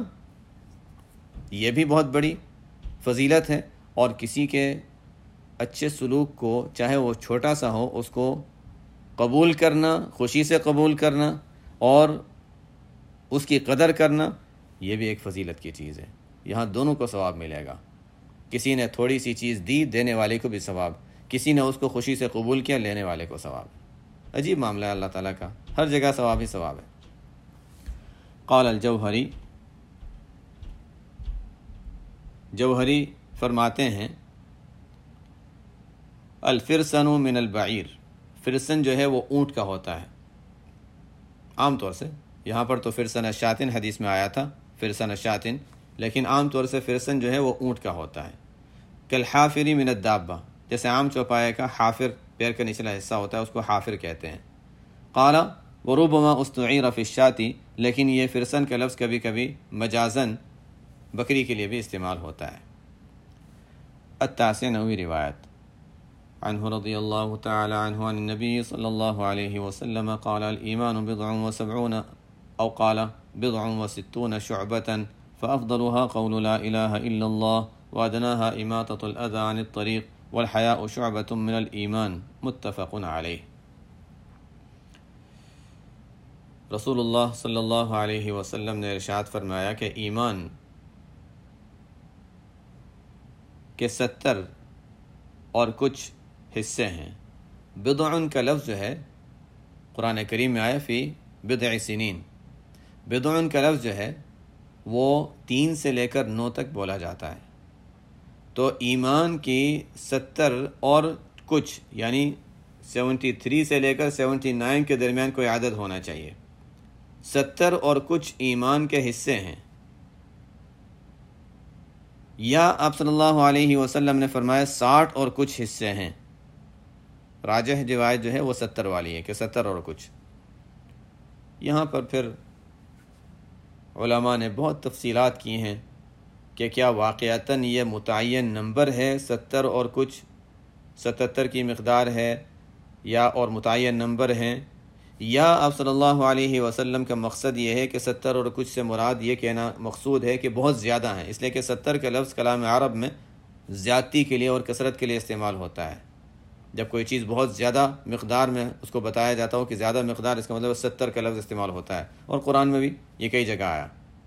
یہ بھی بہت بڑی فضیلت ہے، اور کسی کے اچھے سلوک کو چاہے وہ چھوٹا سا ہو اس کو قبول کرنا، خوشی سے قبول کرنا اور اس کی قدر کرنا، یہ بھی ایک فضیلت کی چیز ہے۔ یہاں دونوں کو ثواب ملے گا، کسی نے تھوڑی سی چیز دی، دینے والے کو بھی ثواب، کسی نے اس کو خوشی سے قبول کیا، لینے والے کو ثواب۔ عجیب معاملہ ہے اللہ تعالیٰ کا، ہر جگہ ثواب ہی ثواب ہے۔ قال الجوہری، جوہری فرماتے ہیں الفرسن من البعیر، فرسن جو ہے وہ اونٹ کا ہوتا ہے عام طور سے، یہاں پر تو فرسن الشاتن حدیث میں آیا تھا، فرسن الشاتن، لیکن عام طور سے فرسن جو ہے وہ اونٹ کا ہوتا ہے۔ کالحافر من الدابہ، جیسے عام چوپائے کا حافر پیر کا نچلا حصہ ہوتا ہے، اس کو حافر کہتے ہیں۔ قال وربما استعیر فی الشاة، لیکن یہ فرسن کا لفظ کبھی کبھی مجازن بکری کے لیے بھی استعمال ہوتا ہے۔ التاسع، نویں روایت، عنہ رضی اللہ تعالی عنہ عن النبی صلی اللہ علیہ وسلم قال الایمان بضع وسبعون او قال بضع وستون شعبة فافضلها قول لا الہ الا اللہ وادناها اماطة الاذى عن الطریق والحیاء شعبة من الایمان، متفق علیہ۔ رسول اللہ صلی اللہ علیہ وسلم نے ارشاد فرمایا کہ ایمان کے 70 اور کچھ حصے ہیں۔ بضع کا لفظ جو ہے قرآن کریم میں آیا فی بضع سنین، بضع کا لفظ جو ہے وہ 3 سے لے کر 9 تک بولا جاتا ہے۔ تو ایمان کی 70 اور کچھ، یعنی 73 سے لے کر 79 کے درمیان کوئی عدد ہونا چاہیے۔ 70 اور کچھ ایمان کے حصے ہیں، یا آپ صلی اللہ علیہ وسلم نے فرمایا 60 اور کچھ حصے ہیں۔ راجح روایت جو ہے وہ 70 والی ہے کہ 70 اور کچھ۔ یہاں پر پھر علماء نے بہت تفصیلات کی ہیں کہ کیا واقعتاً یہ متعین نمبر ہے 70 اور کچھ، 77 کی مقدار ہے، یا اور متعین نمبر ہیں، یا آپ صلی اللہ علیہ وسلم کا مقصد یہ ہے کہ 70 اور کچھ سے مراد یہ کہنا مقصود ہے کہ بہت زیادہ ہیں، اس لیے کہ 70 کا لفظ کلام عرب میں زیادتی کے لیے اور کثرت کے لیے استعمال ہوتا ہے۔ جب کوئی چیز بہت زیادہ مقدار میں اس کو بتایا جاتا ہو کہ زیادہ مقدار، اس کا مطلب 70 کا لفظ استعمال ہوتا ہے، اور قرآن میں بھی یہ کئی جگہ آیا۔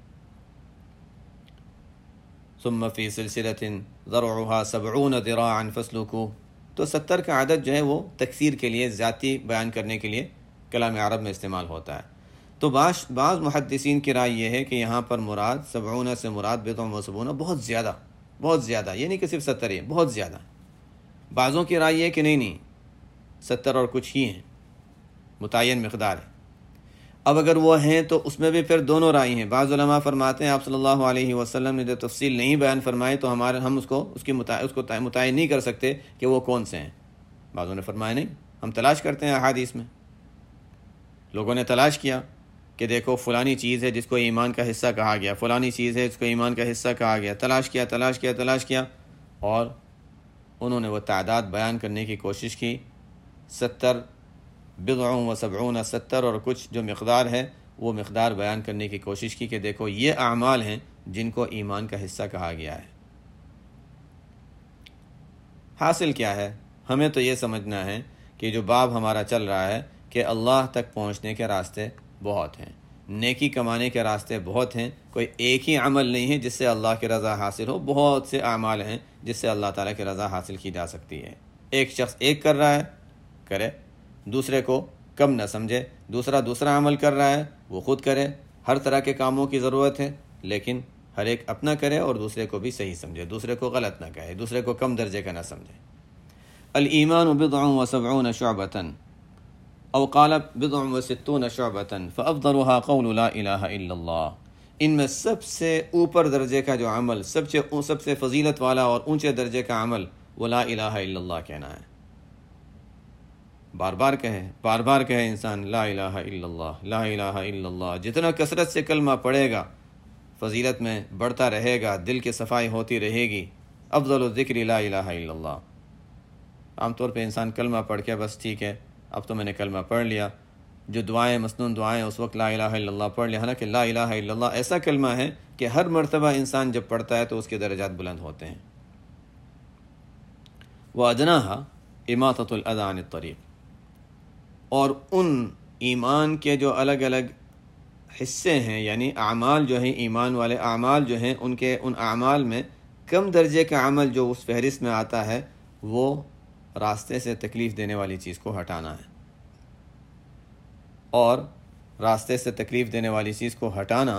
ثم فی سلسلۃ ذرعها 70 ذراعا فاسلکوہ، تو 70 کا عدد جو ہے وہ تکثیر کے لیے، زیادتی بیان کرنے کے لیے کلام عرب میں استعمال ہوتا ہے۔ تو بعض محدثین کی رائے یہ ہے کہ یہاں پر مراد 70 سے مراد بضع و 70 بہت زیادہ، بہت زیادہ، یہ نہیں کہ صرف 70 ہی، بہت زیادہ۔ بعضوں کی رائے ہے کہ نہیں 70 اور کچھ ہی ہیں، متعین مقدار ہے۔ اب اگر وہ ہیں تو اس میں بھی پھر دونوں رائے ہیں۔ بعض علماء فرماتے ہیں آپ صلی اللہ علیہ وسلم نے جو تفصیل نہیں بیان فرمائی تو ہم اس کو متعین نہیں کر سکتے کہ وہ کون سے ہیں۔ بعضوں نے فرمایا نہیں، ہم تلاش کرتے ہیں احادیث میں، لوگوں نے تلاش کیا کہ دیکھو فلانی چیز ہے جس کو ایمان کا حصہ کہا گیا، فلانی چیز ہے جس کو ایمان کا حصہ کہا گیا، تلاش کیا اور انہوں نے وہ تعداد بیان کرنے کی کوشش کی۔ 70 بضع و 70 70 اور کچھ جو مقدار ہے وہ مقدار بیان کرنے کی کوشش کی کہ دیکھو یہ اعمال ہیں جن کو ایمان کا حصہ کہا گیا ہے۔ حاصل کیا ہے؟ ہمیں تو یہ سمجھنا ہے کہ جو باب ہمارا چل رہا ہے کہ اللہ تک پہنچنے کے راستے بہت ہیں، نیکی کمانے کے راستے بہت ہیں، کوئی ایک ہی عمل نہیں ہے جس سے اللہ کی رضا حاصل ہو، بہت سے اعمال ہیں جس سے اللہ تعالیٰ کی رضا حاصل کی جا سکتی ہے۔ ایک شخص ایک کر رہا ہے کرے، دوسرے کو کم نہ سمجھے، دوسرا عمل کر رہا ہے وہ خود کرے۔ ہر طرح کے کاموں کی ضرورت ہے، لیکن ہر ایک اپنا کرے اور دوسرے کو بھی صحیح سمجھے، دوسرے کو غلط نہ کہے، دوسرے کو کم درجے کا نہ سمجھے۔ الایمان بضع و 70 شعبۃ او قال بضع و 60 شعبۃ فافضلها قول لا الہ الا اللہ۔ ان میں سب سے اوپر درجے کا جو عمل، سب سے فضیلت والا اور اونچے درجے کا عمل وہ لا الہ الا اللہ کہنا ہے۔ بار بار کہے انسان لا الہ الا اللہ، لا الہ الا اللہ۔ جتنا کثرت سے کلمہ پڑھے گا فضیلت میں بڑھتا رہے گا، دل کی صفائی ہوتی رہے گی۔ افضل الذکر لا الہ الا اللہ۔ عام طور پہ انسان کلمہ پڑھ کے بس ٹھیک ہے اب تو میں نے کلمہ پڑھ لیا، جو دعائیں مسنون دعائیں اس وقت لا الہ الا اللہ پڑھ لیا، حالانکہ لا الہ الا اللہ ایسا کلمہ ہے کہ ہر مرتبہ انسان جب پڑھتا ہے تو اس کے درجات بلند ہوتے ہیں۔ وَأَدْنَاهَا إِمَاطَةُ الْأَذَى عَنِ الطَّرِيقِ۔ اور ان ایمان کے جو الگ الگ حصے ہیں، یعنی اعمال جو ہیں، ایمان والے اعمال جو ہیں، ان اعمال میں کم درجے کا عمل جو اس فہرست میں آتا ہے وہ راستے سے تکلیف دینے والی چیز کو ہٹانا ہے۔ اور راستے سے تکلیف دینے والی چیز کو ہٹانا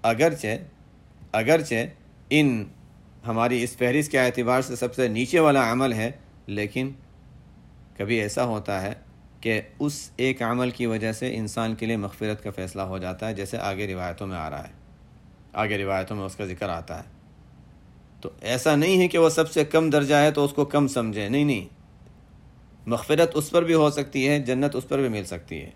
اگرچہ ان ہماری اس فہرست کے اعتبار سے سب سے نیچے والا عمل ہے، لیکن کبھی ایسا ہوتا ہے کہ اس ایک عمل کی وجہ سے انسان کے لیے مغفرت کا فیصلہ ہو جاتا ہے، جیسے آگے روایتوں میں آ رہا ہے، آگے روایتوں میں اس کا ذکر آتا ہے۔ تو ایسا نہیں ہے کہ وہ سب سے کم درجہ ہے تو اس کو کم سمجھیں، نہیں، مغفرت اس پر بھی ہو سکتی ہے، جنت اس پر بھی مل سکتی ہے۔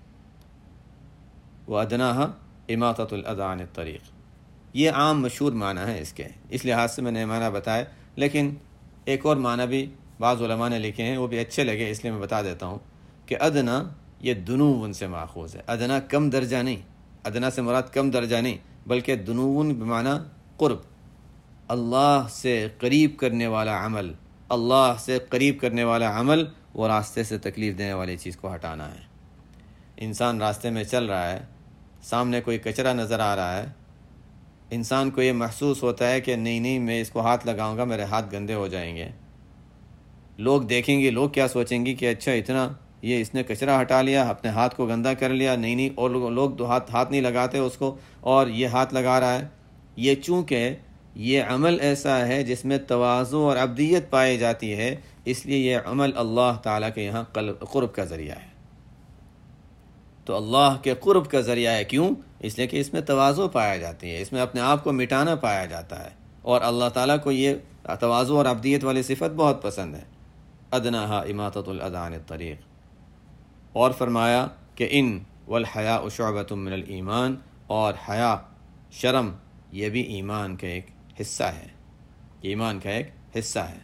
وَأَدْنَاهَا إِمَاطَةُ الْأَذَى عَنِ الطَّرِيقِ۔ یہ عام مشہور معنی ہے اس لحاظ سے میں نے معنی بتایا، لیکن ایک اور معنی بھی بعض علماء نے لکھے ہیں، وہ بھی اچھے لگے اس لیے میں بتا دیتا ہوں کہ ادنا یہ دنون سے ماخوذ ہے۔ ادنا کم درجہ نہیں، ادنا سے مراد کم درجہ نہیں، بلکہ دنون بمعنی قرب، اللہ سے قریب کرنے والا عمل، اللہ سے قریب کرنے والا عمل، وہ راستے سے تکلیف دینے والی چیز کو ہٹانا ہے۔ انسان راستے میں چل رہا ہے، سامنے کوئی کچرا نظر آ رہا ہے، انسان کو یہ محسوس ہوتا ہے کہ نہیں میں اس کو ہاتھ لگاؤں گا میرے ہاتھ گندے ہو جائیں گے، لوگ دیکھیں گے، لوگ کیا سوچیں گے کہ اچھا اتنا یہ اس نے کچرا ہٹا لیا، اپنے ہاتھ کو گندا کر لیا، نہیں اور لوگ تو ہاتھ نہیں لگاتے اس کو، اور یہ ہاتھ لگا رہا ہے۔ یہ چونکہ یہ عمل ایسا ہے جس میں تواضع اور عبدیت پائی جاتی ہے، اس لیے یہ عمل اللہ تعالیٰ کے یہاں قرب کا ذریعہ ہے۔ تو اللہ کے قرب کا ذریعہ ہے، کیوں؟ اس لیے کہ اس میں تواضع پایا جاتی ہے، اس میں اپنے آپ کو مٹانا پایا جاتا ہے، اور اللہ تعالیٰ کو یہ تواضع اور عبدیت والی صفت بہت پسند ہے۔ ادناہا اماطۃ الاذی عن الطریق۔ اور فرمایا کہ ان والحیاء شعبۃ من الایمان، اور حیا، شرم، یہ بھی ایمان کا ایک حصہ ہے، ایمان کا ایک حصہ ہے۔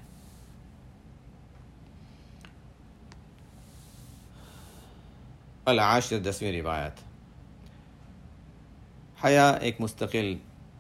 العاشر، 10ویں روایت۔ حیا ایک مستقل،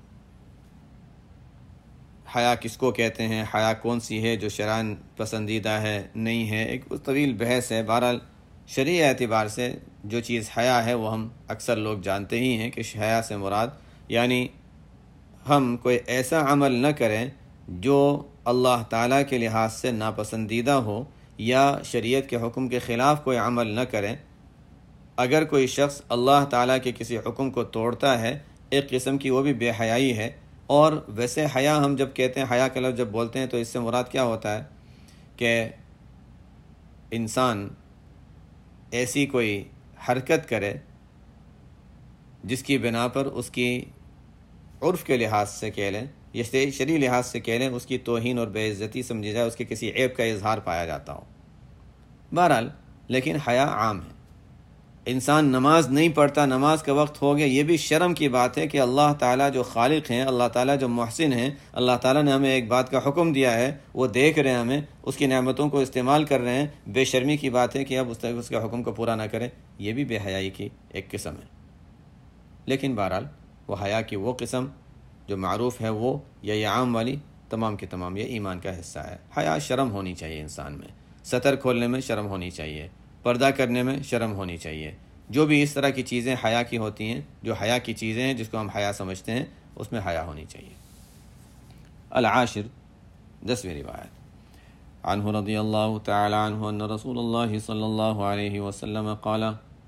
حیا کس کو کہتے ہیں، حیا کون سی ہے جو شرعاً پسندیدہ ہے نہیں ہے، ایک طویل بحث ہے۔ بہرحال شرعی اعتبار سے جو چیز حیا ہے وہ ہم اکثر لوگ جانتے ہی ہیں کہ حیا سے مراد یعنی ہم کوئی ایسا عمل نہ کریں جو اللہ تعالیٰ کے لحاظ سے ناپسندیدہ ہو، یا شریعت کے حکم کے خلاف کوئی عمل نہ کریں۔ اگر کوئی شخص اللہ تعالیٰ کے کسی حکم کو توڑتا ہے، ایک قسم کی وہ بھی بے حیائی ہے، اور ویسے حیا ہم جب کہتے ہیں، حیا کا لفظ جب بولتے ہیں تو اس سے مراد کیا ہوتا ہے کہ انسان ایسی کوئی حرکت کرے جس کی بنا پر اس کی عرف کے لحاظ سے کہہ لیں یا شرعی لحاظ سے کہہ لیں اس کی توہین اور بے عزتی سمجھی جائے، اس کے کسی عیب کا اظہار پایا جاتا ہو۔ بہرحال لیکن حیا عام ہے۔ انسان نماز نہیں پڑھتا، نماز کا وقت ہو گیا، یہ بھی شرم کی بات ہے کہ اللہ تعالیٰ جو خالق ہیں، اللہ تعالیٰ جو محسن ہیں، اللہ تعالیٰ نے ہمیں ایک بات کا حکم دیا ہے، وہ دیکھ رہے ہیں ہمیں، اس کی نعمتوں کو استعمال کر رہے ہیں، بے شرمی کی بات ہے کہ اب اس کے حکم کو پورا نہ کریں، یہ بھی بے حیائی کی ایک قسم ہے۔ لیکن بہرحال وہ حیا کی وہ قسم جو معروف ہے وہ یا یہ عام والی، تمام کی تمام یہ ایمان کا حصہ ہے۔ حیا شرم ہونی چاہیے انسان میں، سطر کھولنے میں شرم ہونی چاہیے، پردہ کرنے میں شرم ہونی چاہیے، جو بھی اس طرح کی چیزیں حیا کی ہوتی ہیں، جو حیا کی چیزیں ہیں جس کو ہم حیا سمجھتے ہیں، اس میں حیا ہونی چاہیے۔ العاشر، 10ویں روایت، عنہ رضی اللہ تعالی عنہ ان رسول اللہ صلی اللہ علیہ وسلم قال،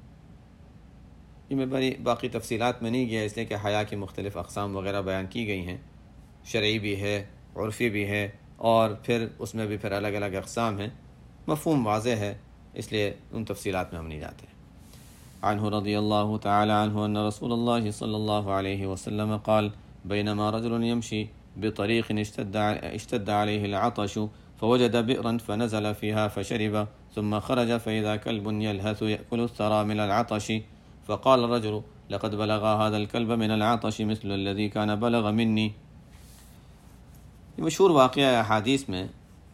یہ میں باقی تفصیلات میں نہیں گیا اس لیے کہ حیا کی مختلف اقسام وغیرہ بیان کی گئی ہیں، شرعی بھی ہے، عرفی بھی ہے، اور پھر اس میں بھی پھر الگ الگ اقسام ہیں، مفہوم واضح ہے، اس لیے ان تفصیلات میں ہم نہیں جاتے۔ عنہ رضی اللہ تعالی عنہ ان رسول اللہ صلی اللہ علیہ وسلم قال بینما رجل یمشی بطریق اشتد علیہ العطش فوجد بئرا فنزل فيها فشرب ثم خرج فإذا كلب يلهث يأكل الثرى من العطش فقال الرجل لقد بلغ هذا الكلب من العطش مثل الذي كان بلغ مني۔ یہ مشہور واقعہ ہے احادیث میں،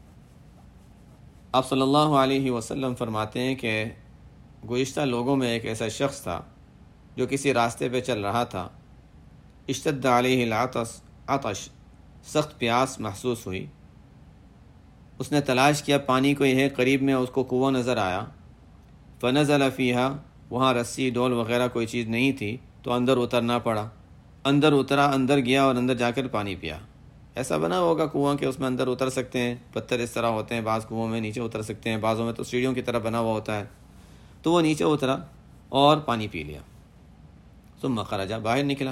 آپ صلی اللہ علیہ وسلم فرماتے ہیں کہ گزشتہ لوگوں میں ایک ایسا شخص تھا جو کسی راستے پہ چل رہا تھا، اشتد علیہ العطش، سخت پیاس محسوس ہوئی، اس نے تلاش کیا پانی کو، یہ قریب میں اس کو کنواں نظر آیا، فنزل فیہا، وہاں رسی ڈول وغیرہ کوئی چیز نہیں تھی تو اندر اترنا پڑا، اندر اترا، اندر گیا اور اندر جا کر پانی پیا۔ ایسا بنا ہوگا کنواں کہ اس میں اندر اتر سکتے ہیں، پتھر اس طرح ہوتے ہیں، بعض کنووں میں نیچے اتر سکتے ہیں، بعضوں میں تو سیڑھیوں کی طرح بنا ہوا ہوتا ہے، تو وہ نیچے اترا اور پانی پی لیا۔ ثم خرج، باہر نکلا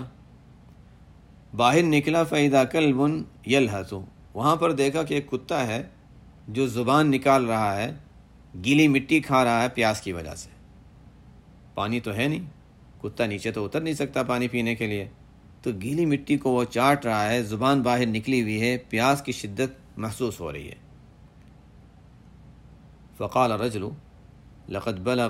فإذا كلب يلهث، وہاں پر دیکھا کہ ایک کتا ہے جو زبان نکال رہا ہے، گیلی مٹی کھا رہا ہے پیاس کی وجہ سے، پانی تو ہے نہیں، کتا نیچے تو اتر نہیں سکتا پانی پینے کے لیے، تو گیلی مٹی کو وہ چاٹ رہا ہے، زبان باہر نکلی ہوئی ہے، پیاس کی شدت محسوس ہو رہی ہے۔ فقال الرجل لقد بلغ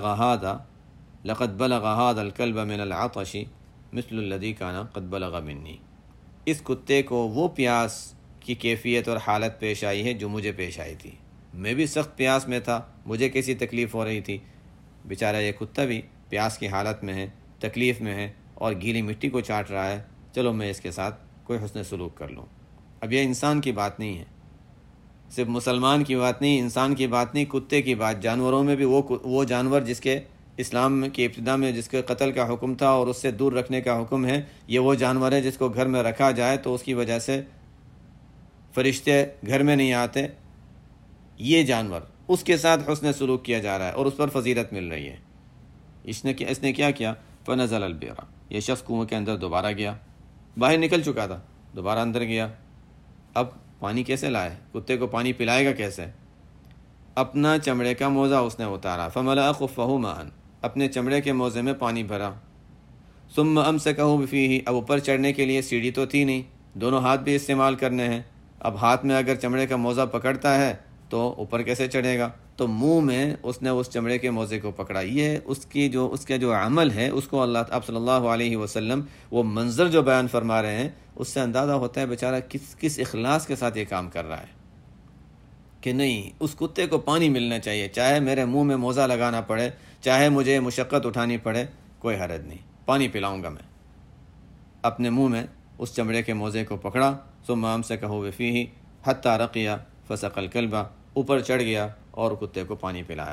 هذا الكلب من العطش مثل الذي كان قد بلغ مني، اس کتے کو وہ پیاس کی کیفیت اور حالت پیش آئی ہے جو مجھے پیش آئی تھی، میں بھی سخت پیاس میں تھا، مجھے کیسی تکلیف ہو رہی تھی، بیچارہ یہ کتا بھی پیاس کی حالت میں ہے، تکلیف میں ہے اور گیلی مٹی کو چاٹ رہا ہے، چلو میں اس کے ساتھ کوئی حسن سلوک کر لوں۔ اب یہ انسان کی بات نہیں ہے، صرف مسلمان کی بات نہیں، انسان کی بات نہیں، کتے کی بات، جانوروں میں بھی وہ جانور جس کے اسلام کی ابتدا میں جس کے قتل کا حکم تھا اور اس سے دور رکھنے کا حکم ہے، یہ وہ جانور ہے جس کو گھر میں رکھا جائے تو اس کی وجہ سے فرشتے گھر میں نہیں آتے، یہ جانور اس کے ساتھ حسن سلوک کیا جا رہا ہے اور اس پر فضیلت مل رہی ہے۔ اس نے کیا کیا؟ فنزل البئر، یہ شخص کنویں کے اندر دوبارہ گیا، باہر نکل چکا تھا، دوبارہ اندر گیا، اب پانی کیسے لائے؟ کتے کو پانی پلائے گا کیسے؟ اپنا چمڑے کا موزہ اس نے اتارا، فملأ خفہ ماء، اپنے چمڑے کے موزے میں پانی بھرا، ثم امسکہ بفیہ، اب اوپر چڑھنے کے لیے سیڑھی تو تھی نہیں، دونوں ہاتھ بھی استعمال کرنے ہیں، اب ہاتھ میں اگر چمڑے کا موزہ پکڑتا ہے تو اوپر کیسے چڑھے گا؟ تو منہ میں اس نے اس چمڑے کے موزے کو پکڑا۔ یہ اس کا جو عمل ہے اس کو آپ صلی اللہ علیہ وسلم وہ منظر جو بیان فرما رہے ہیں اس سے اندازہ ہوتا ہے بیچارہ کس اخلاص کے ساتھ یہ کام کر رہا ہے، کہ نہیں اس کتے کو پانی ملنا چاہیے، چاہے میرے منہ میں موزہ لگانا پڑے، چاہے مجھے مشقت اٹھانی پڑے، کوئی حرج نہیں، پانی پلاؤں گا میں۔ اپنے منہ میں اس چمڑے کے موزے کو پکڑا، ثم امسکہ بفیہ حتی رقی فسق الکلب، اوپر چڑھ گیا اور کتے کو پانی پلایا۔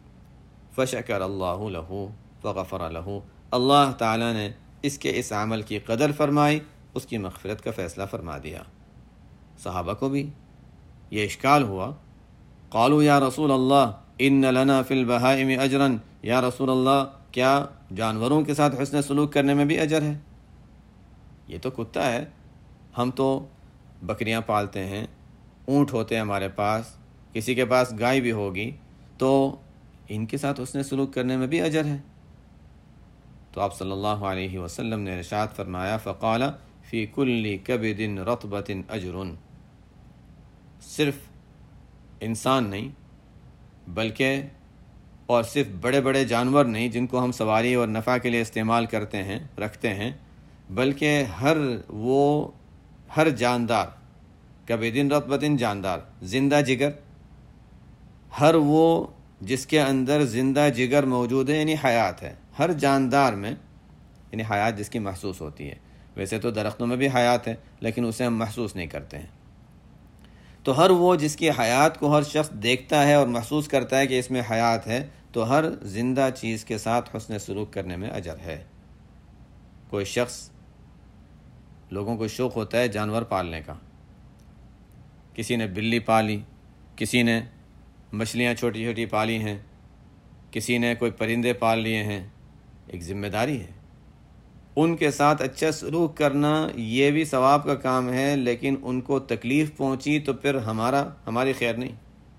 فشکر اللہ لہ فغفر لہ، اللہ تعالیٰ نے اس کے اس عمل کی قدر فرمائی، اس کی مغفرت کا فیصلہ فرما دیا۔ صحابہ کو بھی یہ اشکال ہوا، قالوا یا رسول اللہ ان لنا فی البہائم اجرا، یا رسول اللہ کیا جانوروں کے ساتھ حسن سلوک کرنے میں بھی اجر ہے؟ یہ تو کتا ہے، ہم تو بکریاں پالتے ہیں، اونٹ ہوتے ہیں ہمارے پاس، کسی کے پاس گائے بھی ہوگی، تو ان کے ساتھ حسن سلوک کرنے میں بھی اجر ہے۔ تو آپ صلی اللہ علیہ وسلم نے ارشاد فرمایا فقال فی کل کبد رطبۃ اجر، صرف انسان نہیں بلکہ اور صرف بڑے بڑے جانور نہیں جن کو ہم سواری اور نفع کے لیے استعمال کرتے ہیں رکھتے ہیں، بلکہ ہر جاندار، کبد رطبۃ جاندار، زندہ جگر، ہر وہ جس کے اندر زندہ جگر موجود ہے، یعنی حیات ہے، ہر جاندار میں، یعنی حیات جس کی محسوس ہوتی ہے۔ ویسے تو درختوں میں بھی حیات ہے لیکن اسے ہم محسوس نہیں کرتے ہیں۔ تو ہر وہ جس کی حیات کو ہر شخص دیکھتا ہے اور محسوس کرتا ہے کہ اس میں حیات ہے، تو ہر زندہ چیز کے ساتھ حسن سلوک کرنے میں اجر ہے۔ کوئی شخص، لوگوں کو شوق ہوتا ہے جانور پالنے کا، کسی نے بلی پالی، کسی نے مچھلیاں چھوٹی چھوٹی پالی ہیں، کسی نے کوئی پرندے پال لیے ہیں، ایک ذمہ داری ہے۔ ان کے ساتھ اچھا سلوک کرنا یہ بھی ثواب کا کام ہے، لیکن ان کو تکلیف پہنچی تو پھر ہماری خیر نہیں،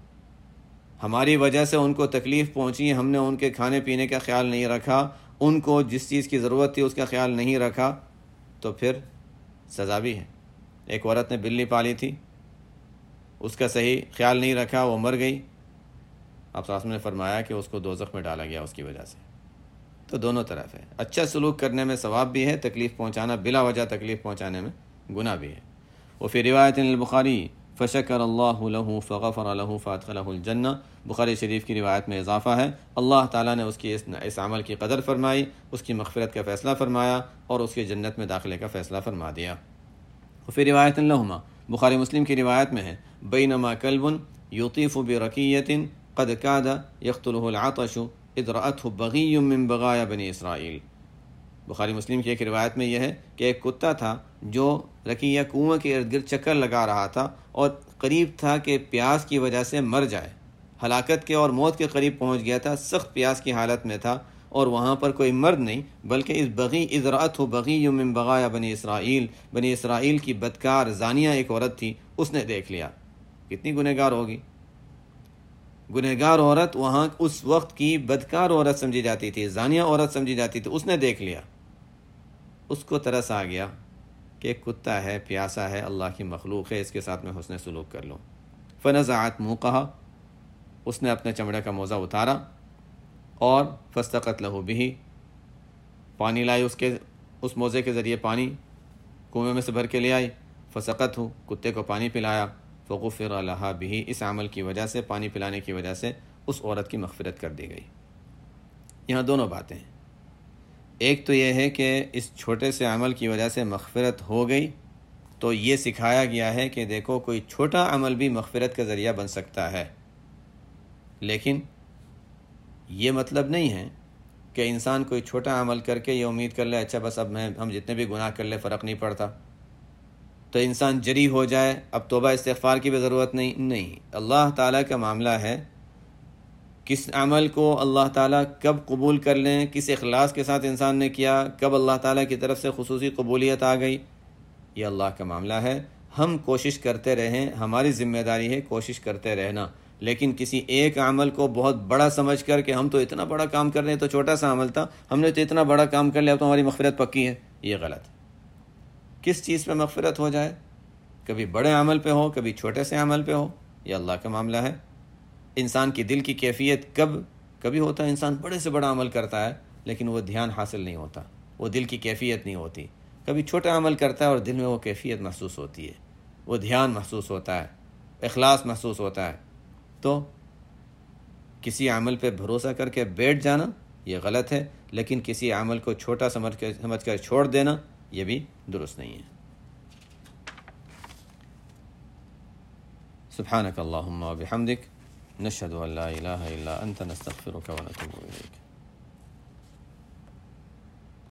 ہماری وجہ سے ان کو تکلیف پہنچی، ہم نے ان کے کھانے پینے کا خیال نہیں رکھا، ان کو جس چیز کی ضرورت تھی اس کا خیال نہیں رکھا، تو پھر سزا بھی ہے۔ ایک عورت نے بلی پالی تھی، اس کا صحیح خیال نہیں رکھا، وہ مر گئی، آپ صلی اللہ علیہ وسلم نے فرمایا کہ اس کو دوزخ میں ڈالا گیا اس کی وجہ سے۔ تو دونوں طرف ہے، اچھا سلوک کرنے میں ثواب بھی ہے، تکلیف پہنچانا، بلا وجہ تکلیف پہنچانے میں گناہ بھی ہے۔ وفی روایت البخاری فشکر اللہ له فغفر له فادخله الجنہ، بخاری شریف کی روایت میں اضافہ ہے، اللہ تعالیٰ نے اس کی اس عمل کی قدر فرمائی، اس کی مغفرت کا فیصلہ فرمایا اور اس کی جنت میں داخلے کا فیصلہ فرما دیا۔ وفی روایت لہما، بخاری مسلم کی روایت میں ہے، بینما کلب یطیف برکیۃ قد کاد یقتلہ العطش اذ رأته بغی من بغایا بنی اسرائیل۔ بخاری مسلم کی ایک روایت میں یہ ہے کہ ایک کتا تھا جو رکیہ کنویں کے ارد گرد چکر لگا رہا تھا اور قریب تھا کہ پیاس کی وجہ سے مر جائے، ہلاکت کے اور موت کے قریب پہنچ گیا تھا، سخت پیاس کی حالت میں تھا، اور وہاں پر کوئی مرد نہیں بلکہ اذ رأته بغی من بغایا بنی اسرائیل کی بدکار زانیہ ایک عورت تھی، اس نے دیکھ لیا۔ کتنی گنہگار ہوگی، گنہگار عورت وہاں اس وقت کی بدکار عورت سمجھی جاتی تھی، زانیہ عورت سمجھی جاتی تھی، اس نے دیکھ لیا، اس کو ترس آ گیا کہ ایک کتا ہے، پیاسا ہے، اللہ کی مخلوق ہے، اس کے ساتھ میں حسن سلوک کر لوں۔ فنزعت موقها، اس نے اپنے چمڑے کا موزہ اتارا اور فاستقت له به، پانی لائی، اس موزے کے ذریعے پانی کنویں میں سے بھر کے لے آئی، فسقت ہو، کتے کو پانی پلایا، فغفر لها به، اس عمل کی وجہ سے، پانی پلانے کی وجہ سے اس عورت کی مغفرت کر دی گئی۔ یہاں دونوں باتیں ہیں، ایک تو یہ ہے کہ اس چھوٹے سے عمل کی وجہ سے مغفرت ہو گئی، تو یہ سکھایا گیا ہے کہ دیکھو کوئی چھوٹا عمل بھی مغفرت کا ذریعہ بن سکتا ہے، لیکن یہ مطلب نہیں ہے کہ انسان کوئی چھوٹا عمل کر کے یہ امید کر لے اچھا بس اب ہم جتنے بھی گناہ کر لے فرق نہیں پڑتا، تو انسان جری ہو جائے، اب توبہ استغفار کی بھی ضرورت نہیں۔ اللہ تعالیٰ کا معاملہ ہے، کس عمل کو اللہ تعالیٰ کب قبول کر لیں، کس اخلاص کے ساتھ انسان نے کیا، کب اللہ تعالیٰ کی طرف سے خصوصی قبولیت آ گئی، یہ اللہ کا معاملہ ہے۔ ہم کوشش کرتے رہیں، ہماری ذمہ داری ہے کوشش کرتے رہنا، لیکن کسی ایک عمل کو بہت بڑا سمجھ کر کہ ہم تو اتنا بڑا کام کر رہے ہیں، تو چھوٹا سا عمل تھا، ہم نے تو اتنا بڑا کام کر لیا، اب تو ہماری مغفرت پکی ہے، یہ غلط ہے۔ کس چیز پہ مغفرت ہو جائے، کبھی بڑے عمل پہ ہو، کبھی چھوٹے سے عمل پہ ہو، یہ اللہ کا معاملہ ہے۔ انسان کی دل کی کیفیت کبھی ہوتا ہے انسان بڑے سے بڑا عمل کرتا ہے لیکن وہ دھیان حاصل نہیں ہوتا، وہ دل کی کیفیت نہیں ہوتی، کبھی چھوٹا عمل کرتا ہے اور دل میں وہ کیفیت محسوس ہوتی ہے، وہ دھیان محسوس ہوتا ہے، اخلاص محسوس ہوتا ہے۔ تو کسی عمل پہ بھروسہ کر کے بیٹھ جانا یہ غلط ہے، لیکن کسی عمل کو چھوٹا سمجھ کر چھوڑ دینا یہ بھی درست نہیں ہے۔ سبحانک اللہم و بحمدک، نشہد ان لا الہ الا انت، نستغفرک و نتوب الیک۔